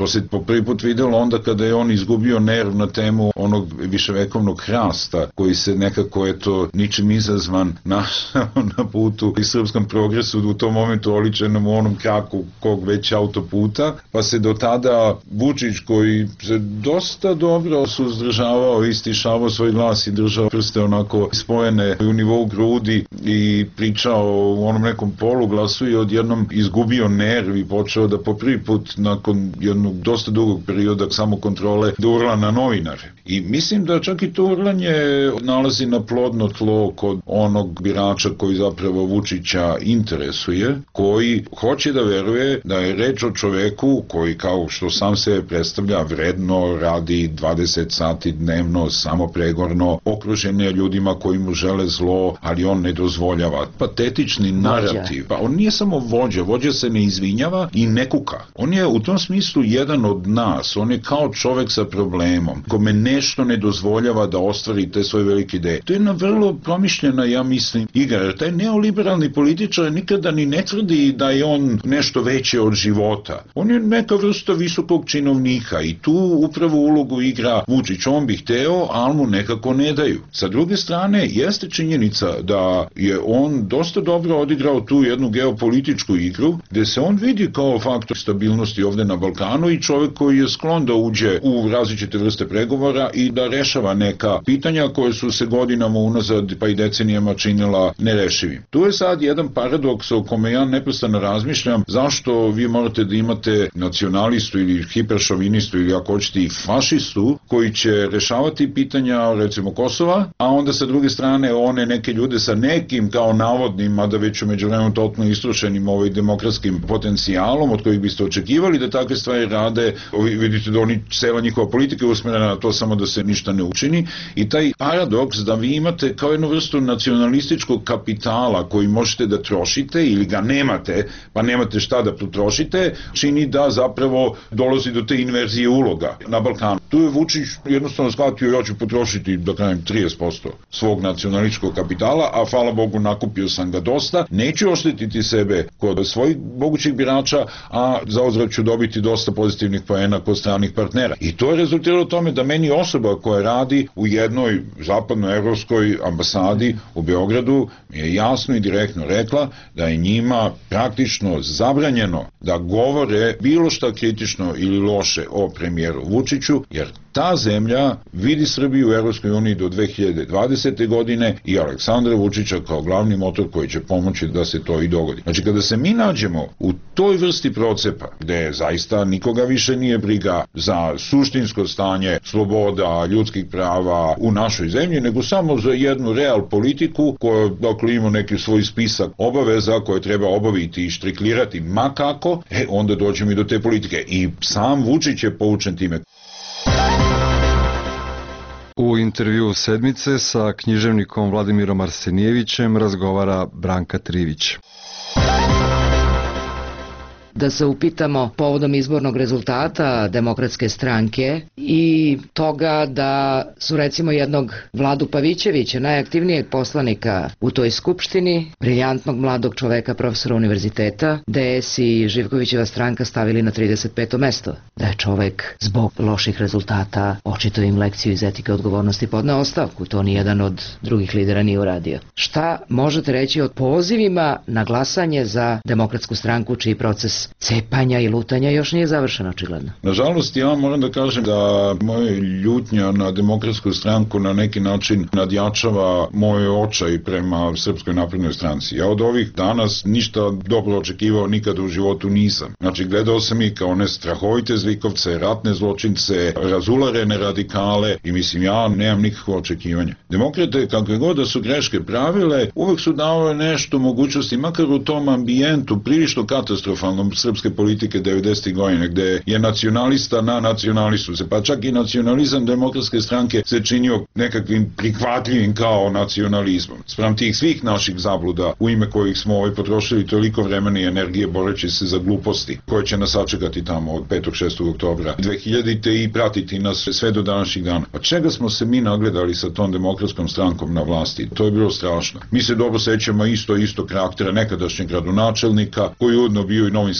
prvi put videlo onda kada je on izgubio nerv na temu onog viševekovnog hrasta koji se nekako ničim izazvan našao na putu i srpskom progresu u tom momentu oličenom u onom kraku kog već autoputa, pa se do tada Vučić koji se dosta dobro suzdržavao, istišavao svoj glas i držao prste onako spojene u nivou grudi i pričao u onom nekom poluglasu i odjednom izgubio nerv i počeo da po prvi put nakon jednog dosta dugog perioda samokontrole da urla na novinare. I mislim da čak i to urlanje nalazi na plodno tlo kod onog birača koji zapravo Vučića interesuje, koji hoće da veruje da je reč o čoveku koji, kao što sam se predstavlja, vredno radi 20 sati dnevno, samopregorno, okružen je ljudima koji mu žele zlo, ali on ne dozvoljava. Patetični narativ. Pa on nije samo vođa se ne izvinjava i ne kuka. On je u tom smislu jedan od nas, on je kao čovek sa problemom, kome nešto ne dozvoljava da ostvari te svoje velike ideje. To je jedna vrlo promišljena, ja mislim, igra, jer taj neoliberalni političar nikada ni ne tvrdi da je on nešto veće od života. On je neka vrsta visokog činovnika i tu upravo ulogu igra Vučić. On bi hteo, ali mu nekako ne daju. Sa druge strane, jeste činjenica da je on dosta dobro odigrao tu jednu geopolitičku igru, gde se on vidi kao faktor stabilnosti ovde na Balkanu i čovek koji je sklon da uđe u različite vrste pregovora i da rešava neka pitanja koje su se godinama unazad pa i decenijama činila nerešivim. Tu je sad jedan paradoks o kome ja neprestano razmišljam, zašto vi morate da imate nacionalistu ili hiperšovinistu ili ako hoćete i fašistu koji će rešavati pitanja recimo Kosova, a onda sa druge strane one neke ljude sa nekim kao navodnim, mada već u međuvremenu totalno istrušenim demokratskim potencijalom od kojih biste očekivali da takve stvari rade. Vidite da cela njihova politika je usmerena na to samo da se ništa ne učini i taj paradoks da vi imate kao jednu vrstu nacionalističkog kapitala koji možete da trošite ili ga nemate, pa nemate šta da potrošite, čini da zapravo dolazi do te inverzije uloga na Balkanu. Tu je Vučić jednostavno shvatio, ja ću potrošiti da kažem 30% svog nacionalističkog kapitala, a hvala Bogu nakupio sam ga dosta, neću oštetiti sebe kod svojih mogućih birača, a zauzvrat ću dobiti dosta pozitivnih poena kod stranih partnera. I to je rezultiralo tome da meni osoba koja radi u jednoj zapadnoevropskoj ambasadi u Beogradu mi je jasno i direktno rekla da je njima praktično zabranjeno da govore bilo šta kritično ili loše o premijeru Vučiću, jer ta zemlja vidi Srbiju u Evropskoj uniji do 2020. godine i Aleksandra Vučića kao glavni motor koji će pomoći da se to i dogodi. Znači, kada se mi nađemo u toj vrsti procepa, gde zaista nikoga više nije briga za suštinsko stanje sloboda, ljudskih prava u našoj zemlji, nego samo za jednu real politiku koja, dakle, ima neki svoj spisak obaveza koje treba obaviti i štriklirati makako, onda dođemo i do te politike. I sam Vučić je poučen time. U intervju sedmice sa književnikom Vladimirom Arsenijevićem razgovara Branka Trivić. Da se upitamo povodom izbornog rezultata Demokratske stranke i toga da su recimo jednog Vladu Pavićevića, najaktivnijeg poslanika u toj skupštini, briljantnog mladog čoveka, profesora univerziteta, DS i Živkovićeva stranka stavili na 35. mesto. Da je čovek zbog loših rezultata očito im lekciju iz etike odgovornosti podneo ostavku. To nijedan od drugih lidera nije uradio. Šta možete reći o pozivima na glasanje za Demokratsku stranku čiji proces cepanja i lutanja još nije završeno, očigledno? Nažalost, ja moram da kažem da moja ljutnja na Demokratsku stranku na neki način nadjačava moje očaj prema Srpskoj naprednoj stranci. Ja od ovih danas ništa dobro očekivao nikada u životu nisam. Znači, gledao sam i kao one strahovite zlikovce, ratne zločince, razularene radikale i mislim, ja nemam nikakvo očekivanja. Demokrate, kakve god da su greške pravile, uvek su davale nešto mogućnosti, makar u tom ambijentu prilično katastrofalnom srpske politike 90. godine, gde je nacionalista na nacionalistu se, pa čak i nacionalizam Demokratske stranke se činio nekakvim prihvatljivim kao nacionalizmom. Spram tih svih naših zabluda, u ime kojih smo potrošili toliko vremena i energije boreći se za gluposti, koje će nas sačekati tamo od 5. 6. oktobra 2000. i pratiti nas sve do današnjih dana. Pa čega smo se mi nagledali sa tom Demokratskom strankom na vlasti? To je bilo strašno. Mi se dobro sećamo isto karaktera nekadašnjeg gradonačelnika, koji je ujedno bio i novinski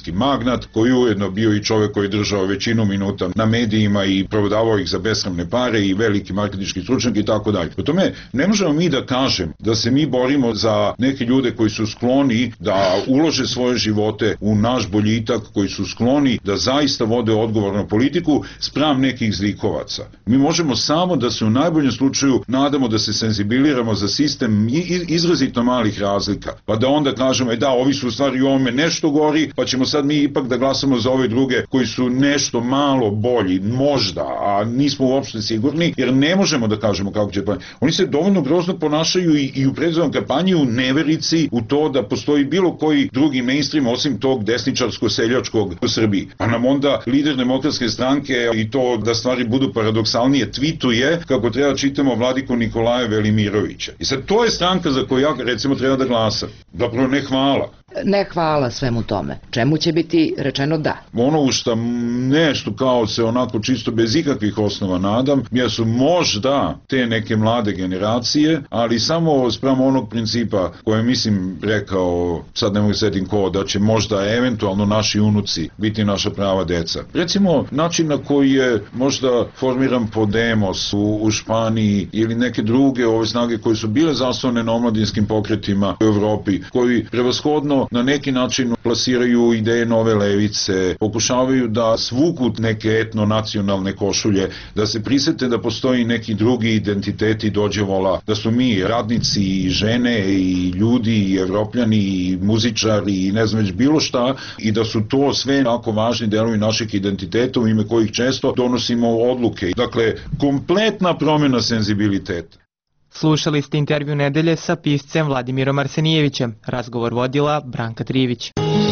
medijski magnat, koji ujedno bio i čovjek koji je držao većinu minuta na medijima i prodavao ih za besramne pare i veliki marketinški stručnjak i tako dalje. Po tome ne možemo mi da kažem da se mi borimo za neke ljude koji su skloni da ulože svoje živote u naš boljitak, koji su skloni da zaista vode odgovornu politiku spram nekih zlikovaca. Mi možemo samo da se u najboljem slučaju nadamo da se senzibiliramo za sistem izrazito malih razlika, pa da onda kažemo da, ovi su u stvari u ovome nešto gori, pa ćemo sad mi ipak da glasamo za ove druge koji su nešto malo bolji, možda, a nismo uopšte sigurni, jer ne možemo da kažemo kako će. Oni se dovoljno grozno ponašaju i u predizbornoj kampanji u neverici u to da postoji bilo koji drugi mainstream osim tog desničarsko-seljačkog u Srbiji. Pa nam onda lider Demokratske stranke, i to da stvari budu paradoksalnije, tvituje kako treba čitamo Vladiku Nikolaja Velimirovića. I sad to je stranka za koju ja recimo treba da glasam. Zapravo ne hvala. Ne hvala svemu tome. Čemu će biti rečeno da? Ono u šta nešto kao se onako čisto bez ikakvih osnova nadam, jesu možda te neke mlade generacije, ali samo sprem onog principa koje mislim rekao, sad ne mogu setim ko, da će možda eventualno naši unuci biti naša prava deca. Recimo, način na koji je možda formiran Podemos u Španiji ili neke druge ove snage koje su bile zasnovane na omladinskim pokretima u Evropi, koji prevashodno na neki način plasiraju ideje nove levice, pokušavaju da svuku neke etno-nacionalne košulje, da se prisete da postoji neki drugi identiteti dođevola, da smo mi radnici i žene i ljudi i evropljani i muzičari i ne znam već bilo šta i da su to sve jako važni delovi našeg identiteta u ime kojih često donosimo odluke. Dakle, kompletna promjena senzibiliteta. Slušali ste intervju nedelje sa piscem Vladimirom Arsenijevićem. Razgovor vodila Branka Trivić.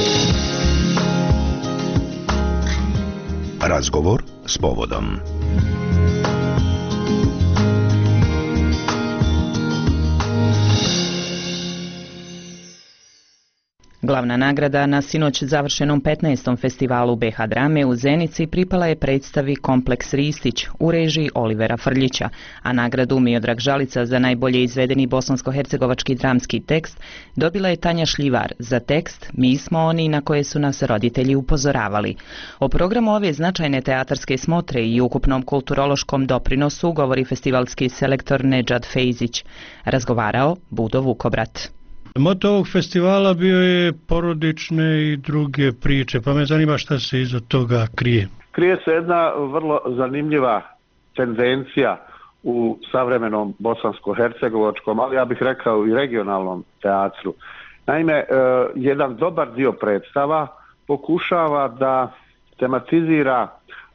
Razgovor s povodom. Glavna nagrada na sinoć završenom 15. festivalu BH drame u Zenici pripala je predstavi Kompleks Ristić u režiji Olivera Frljića, a nagradu Miodrag Žalica za najbolje izvedeni bosansko-hercegovački dramski tekst dobila je Tanja Šljivar za tekst Mi smo oni na koje su nas roditelji upozoravali. O programu ove značajne teatarske smotre i ukupnom kulturološkom doprinosu govori festivalski selektor Nedžad Fejzić. Razgovarao Budo Vukobrat. Moto ovog festivala bio je porodične i druge priče, pa me zanima šta se iza toga krije. Krije se jedna vrlo zanimljiva tendencija u savremenom bosansko-hercegovačkom, ali ja bih rekao i regionalnom teatru. Naime, jedan dobar dio predstava pokušava da tematizira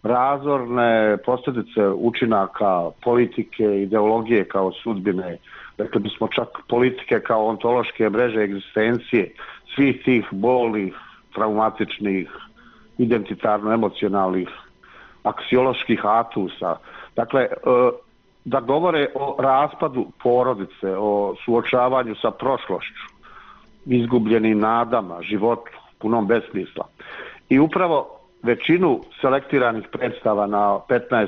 razorne posljedice učinaka politike, ideologije kao sudbine, rekli bismo čak politike kao ontološke mreže egzistencije, svih tih bolnih, traumatičnih, identitarno-emocionalnih, aksioloških atusa. Dakle, da govore o raspadu porodice, o suočavanju sa prošlošću, izgubljenim nadama, životu, punom besmisla. I upravo većinu selektiranih predstava na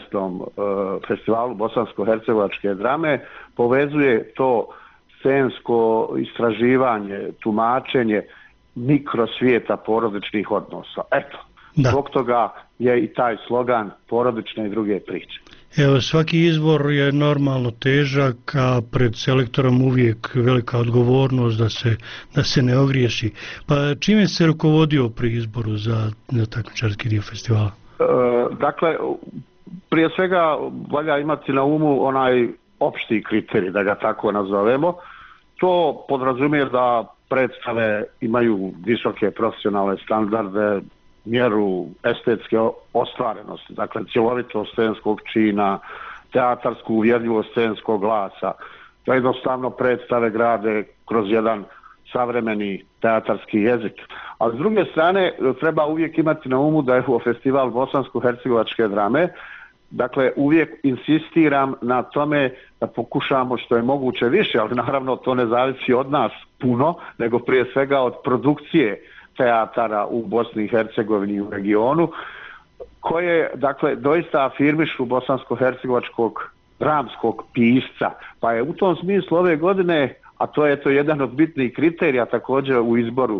15. festivalu bosansko-hercegovačke drame povezuje to scensko istraživanje, tumačenje mikrosvijeta porodičnih odnosa. Eto, zbog toga je i taj slogan porodične i druge priče. Evo, svaki izbor je normalno težak, a pred selektorom uvijek velika odgovornost da se ne ogriješi. Pa čime se rukovodio pri izboru za takmičarski dio festivala? Dakle, prije svega valja imati na umu onaj opšti kriterij, da ga tako nazovemo. To podrazumije da predstave imaju visoke profesionalne standarde, mjeru estetske ostvarenosti, dakle cjelovitost scenskog čina, teatarsku uvjerljivost scenskog glasa, da jednostavno predstave grade kroz jedan savremeni teatarski jezik. A s druge strane treba uvijek imati na umu da je u festival bosansko-hercegovačke drame, dakle uvijek insistiram na tome da pokušamo što je moguće više, ali naravno to ne zavisi od nas puno, nego prije svega od produkcije teatara u Bosni i Hercegovini i u regionu, koje, dakle, doista afirmišu bosansko-hercegovačkog dramskog pisca. Pa je u tom smislu ove godine, a to je jedan od bitnih kriterija također u izboru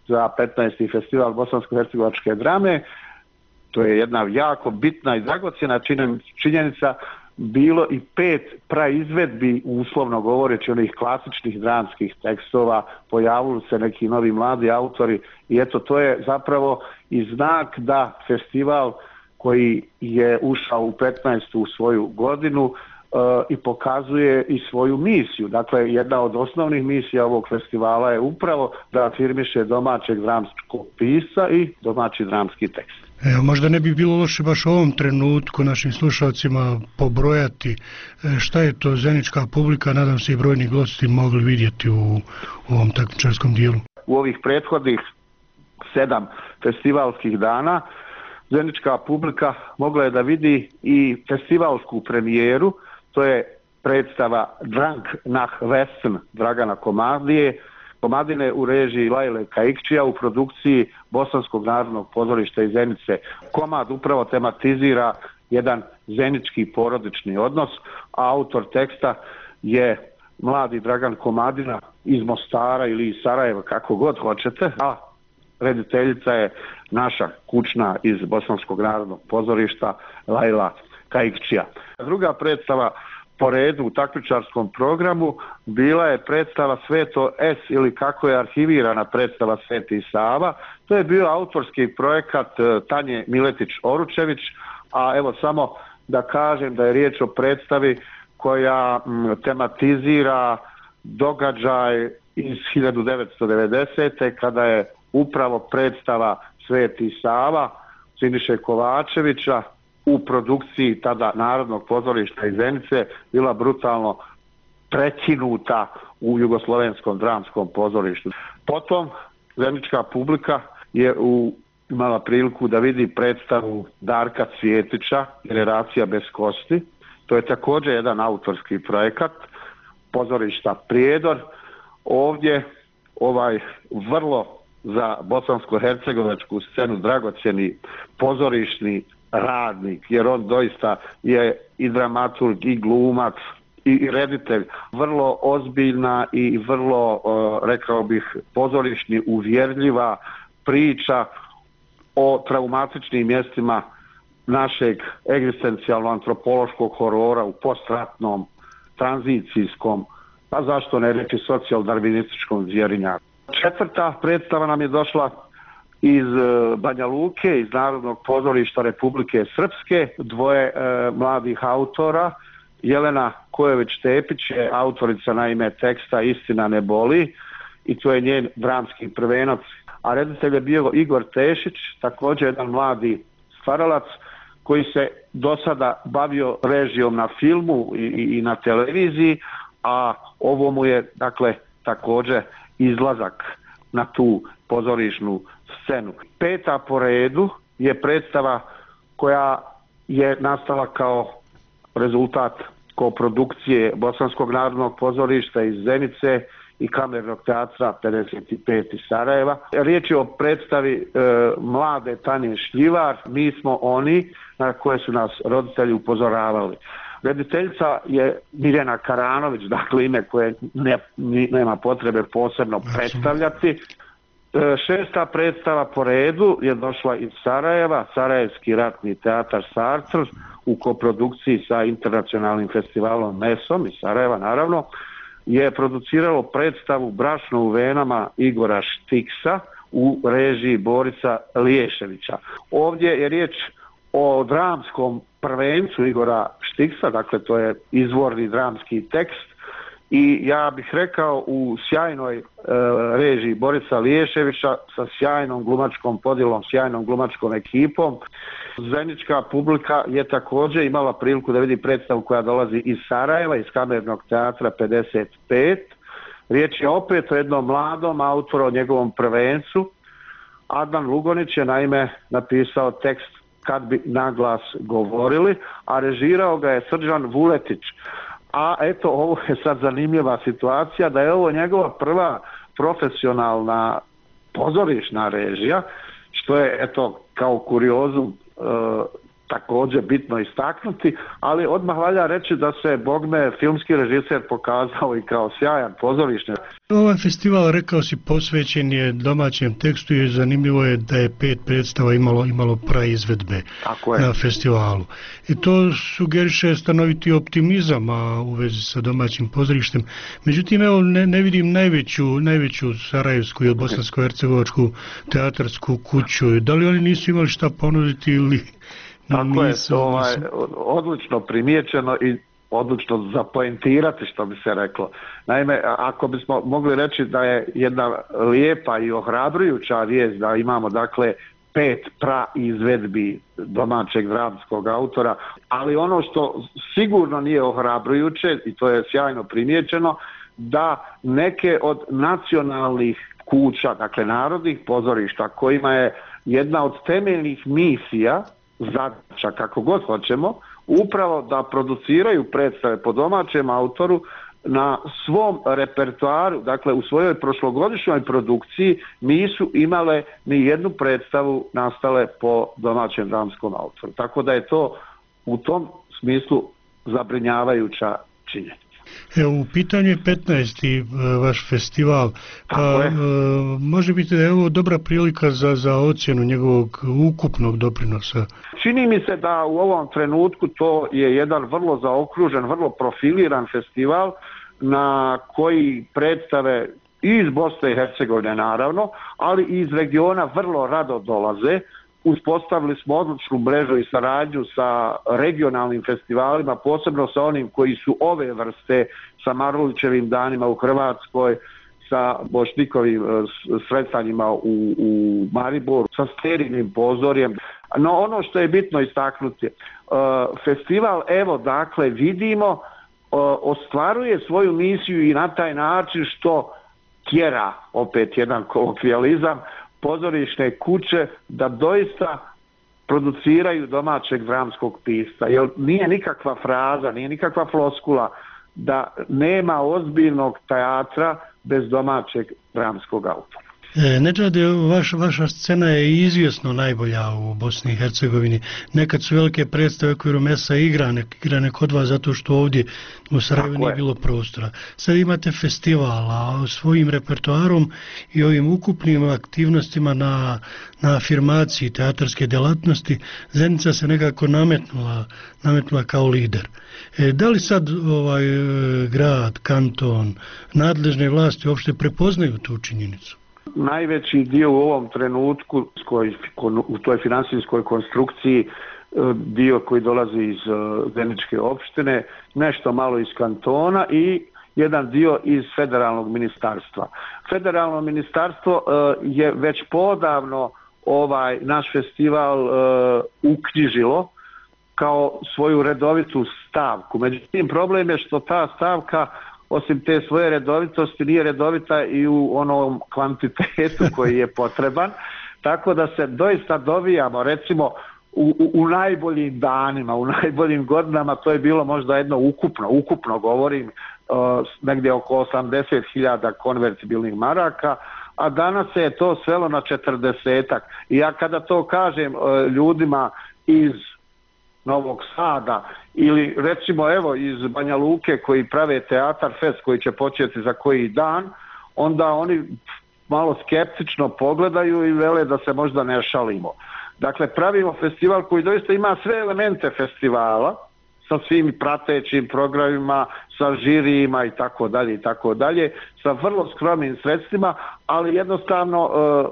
za 15. festival bosansko-hercegovačke drame. To je jedna jako bitna i dragocjena činjenica. Bilo i 5 praizvedbi, uslovno govoreći, onih klasičnih dramskih tekstova, pojavili se neki novi mladi autori i eto, to je zapravo i znak da festival koji je ušao u 15. svoju godinu i pokazuje i svoju misiju. Dakle, jedna od osnovnih misija ovog festivala je upravo da afirmiše domaćeg dramskog pisca i domaći dramski tekst. Evo, možda ne bi bilo loše baš u ovom trenutku našim slušalcima pobrojati šta je to zenička publika, nadam se i brojni gosti mogli vidjeti u ovom takmičarskom dijelu. U ovih prethodnih 7 festivalskih dana zenička publika mogla je da vidi i festivalsku premijeru, to je predstava Drang nach Westen Dragana Komadine u režiji Lajle Kaikčija u produkciji Bosanskog narodnog pozorišta iz Zenice. Komad upravo tematizira jedan zenički porodični odnos, a autor teksta je mladi Dragan Komadina iz Mostara ili iz Sarajeva, kako god hoćete, a rediteljica je naša kućna iz Bosanskog narodnog pozorišta Lajla Kaikčija. Druga predstava po redu u takmičarskom programu bila je predstava Sveto S ili kako je arhivirana predstava Sveti Sava. To je bio autorski projekat Tanje Miletić-Oručević, a evo samo da kažem da je riječ o predstavi koja tematizira događaj iz 1990. kada je upravo predstava Sveti Sava Siniše Kovačevića u produkciji tada Narodnog pozorišta iz Zenice bila brutalno prekinuta u Jugoslovenskom dramskom pozorištu. Potom zenička publika je imala priliku da vidi predstavu Darka Cvjetića, Generacija bez kosti. To je također jedan autorski projekat pozorišta Prijedor. Ovdje vrlo za bosansko-hercegovačku scenu dragocjeni pozorišni radnik, jer on doista je i dramaturg, i glumac, i reditelj. Vrlo ozbiljna i vrlo, rekao bih, pozorišni uvjerljiva priča o traumatičnim mjestima našeg egzistencijalno-antropološkog horora u postratnom, tranzicijskom, pa zašto ne reći socijal-darvinističkom zvjerinjaku. Četvrta predstava nam je došla iz Banja Luke, iz Narodnog pozorišta Republike Srpske, dvoje mladih autora. Jelena Kojović-Tepić je autorica naime teksta Istina ne boli i to je njen dramski prvenac, a reditelj je bio Igor Tešić, također jedan mladi stvaralac koji se do sada bavio režijom na filmu i na televiziji, a ovo mu je dakle također izlazak na tu pozorišnu scenu. Peta po redu je predstava koja je nastala kao rezultat koprodukcije Bosanskog narodnog pozorišta iz Zenice i Kamernog teatra 55 iz Sarajeva. Riječ je o predstavi mlade Tanje Šljivar, Mi smo oni, na koje su nas roditelji upozoravali. Rediteljica je Mirjana Karanović, dakle ime koje nema potrebe posebno predstavljati. Šesta predstava po redu je došla iz Sarajeva, Sarajevski ratni teatar Sartr u koprodukciji sa internacionalnim festivalom MESom iz Sarajeva naravno, je produciralo predstavu Brašno u venama Igora Štiksa u režiji Borisa Liješevića. Ovdje je riječ o dramskom prvencu Igora Štiksa, dakle to je izvorni dramski tekst i ja bih rekao u sjajnoj režiji Borisa Liješevića sa sjajnom glumačkom podjelom, sjajnom glumačkom ekipom. Zenička publika je također imala priliku da vidi predstavu koja dolazi iz Sarajeva, iz Kamernog teatra 55. Riječ je opet o jednom mladom autoru, o njegovom prvencu. Adnan Lugonić je naime napisao tekst Kad bi naglas govorili, a režirao ga je Srđan Vuletić. A eto, ovo je sad zanimljiva situacija, da je ovo njegova prva profesionalna pozorišna režija, što je eto kao kuriozum također bitno istaknuti, ali odmah valja reći da se bogme filmski režiser pokazao i kao sjajan pozorišni. Ovaj festival, rekao si, posvećen je domaćem tekstu i zanimljivo je da je 5 predstava imalo praizvedbe na festivalu. I to sugeriše stanoviti optimizam u vezi sa domaćim pozorištem. Međutim, evo, ne vidim najveću sarajevsku ili bosansko-hercegovačku teatarsku kuću. Da li oni nisu imali šta ponuditi ili... Tako je, odlično primijećeno i odlično zapoentirati, što bi se reklo. Naime, ako bismo mogli reći da je jedna lijepa i ohrabrujuća vijest da imamo dakle 5 praizvedbi domaćeg dramskog autora, ali ono što sigurno nije ohrabrujuće, i to je sjajno primijećeno, da neke od nacionalnih kuća, dakle narodnih pozorišta, kojima je jedna od temeljnih misija, zadaća, kako god hoćemo, upravo da produciraju predstave po domaćem autoru na svom repertoaru, dakle u svojoj prošlogodišnjoj produkciji nisu imale ni jednu predstavu nastale po domaćem dramskom autoru. Tako da je to u tom smislu zabrinjavajuća činjenica. U pitanju je 15. vaš festival. Može biti da je ovo dobra prilika za ocjenu njegovog ukupnog doprinosa? Čini mi se da u ovom trenutku to je jedan vrlo zaokružen, vrlo profiliran festival na koji predstave iz Bosne i Hercegovine naravno, ali i iz regiona vrlo rado dolaze. Uspostavili smo odličnu mrežu i saradnju sa regionalnim festivalima, posebno sa onim koji su ove vrste, sa Marulićevim danima u Hrvatskoj, sa Bošnikovim sretanjima u Mariboru, sa Sterinim pozorjem. No ono što je bitno istaknuti, festival, evo dakle vidimo, ostvaruje svoju misiju i na taj način što tjera, opet jedan kolokvijalizam, pozorišne kuće da doista produciraju domaćeg dramskog pisca. Jer nije nikakva fraza, nije nikakva floskula da nema ozbiljnog teatra bez domaćeg dramskog autora. Nedžade, vaša scena je izvjesno najbolja u Bosni i Hercegovini. Nekad su velike predstave koje Rumesa igrane kod vas zato što ovdje u Sarajevu nije bilo prostora. Sad imate festival, a svojim repertoarom i ovim ukupnim aktivnostima na afirmaciji teatarske djelatnosti Zenica se nekako nametnula kao lider. Da li sad grad, kanton, nadležne vlasti uopšte prepoznaju tu činjenicu? Najveći dio u ovom trenutku u toj financijskoj konstrukciji, dio koji dolazi iz Zeničke opštine, nešto malo iz kantona i jedan dio iz federalnog ministarstva. Federalno ministarstvo je već podavno naš festival uknjižilo kao svoju redovitu stavku. Međutim, problem je što ta stavka osim te svoje redovitosti nije redovita i u onom kvantitetu koji je potreban, tako da se doista dovijamo, recimo u najboljim danima, u najboljim godinama to je bilo možda jedno ukupno govorim, negdje oko 80.000 konvertibilnih maraka, a danas se je to svelo na 40-ak. I ja kada to kažem ljudima iz Novog Sada ili recimo evo iz Banja Luke koji prave Teatar Fest koji će početi za koji dan, onda oni malo skeptično pogledaju i vele da se možda ne šalimo. Dakle, pravimo festival koji doista ima sve elemente festivala sa svim pratećim programima, sa žirijima i tako dalje, sa vrlo skromnim sredstvima, ali jednostavno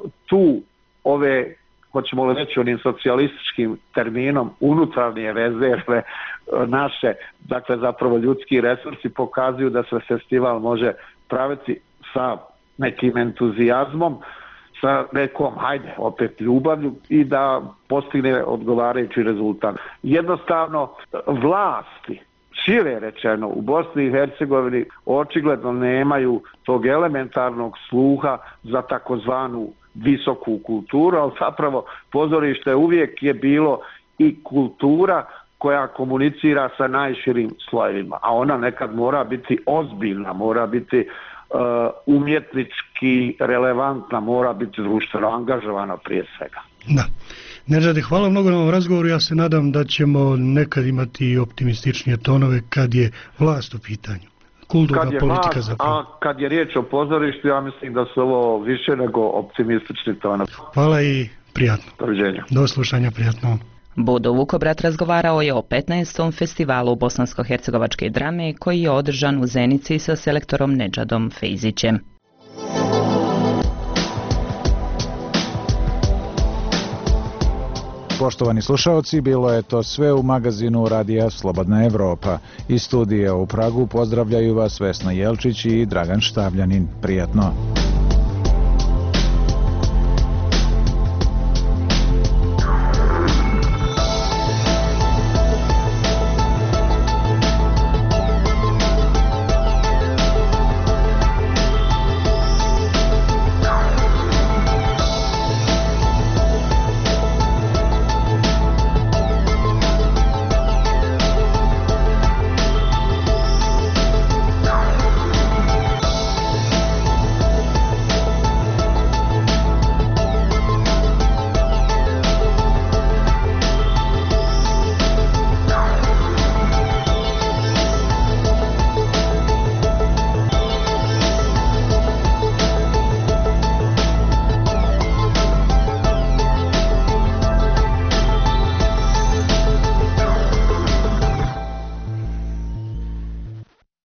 tu ove, hoćemo li reći onim socijalističkim terminom, unutarnje rezerve naše, dakle zapravo ljudski resursi pokazuju da se festival može praviti sa nekim entuzijazmom, sa nekom, hajde, opet ljubavlju i da postigne odgovarajući rezultat. Jednostavno, vlasti, šire rečeno, u Bosni i Hercegovini očigledno nemaju tog elementarnog sluha za takozvanu visoku kulturu, ali zapravo pozorište uvijek je bilo i kultura koja komunicira sa najširim slojevima, a ona nekad mora biti ozbiljna, mora biti umjetnički relevantna, mora biti društveno angažovana prije svega. Da. Nedžade, hvala mnogo na ovom razgovoru. Ja se nadam da ćemo nekad imati optimističnije tonove kad je vlast u pitanju. Kulturna politika zapravo. A kad je riječ o pozorištu, ja mislim da su ovo više nego optimistični tonovi. Hvala i prijatno. Doviđenja. Do slušanja, prijatno. Bodo Vukobrat razgovarao je o 15. festivalu bosansko-hercegovačke drame koji je održan u Zenici sa selektorom Nedžadom Fejzićem. Poštovani slušaoci, bilo je to sve u magazinu Radija Slobodna Evropa. Iz studija u Pragu pozdravljaju vas Vesna Jelčić i Dragan Štavljanin. Prijatno.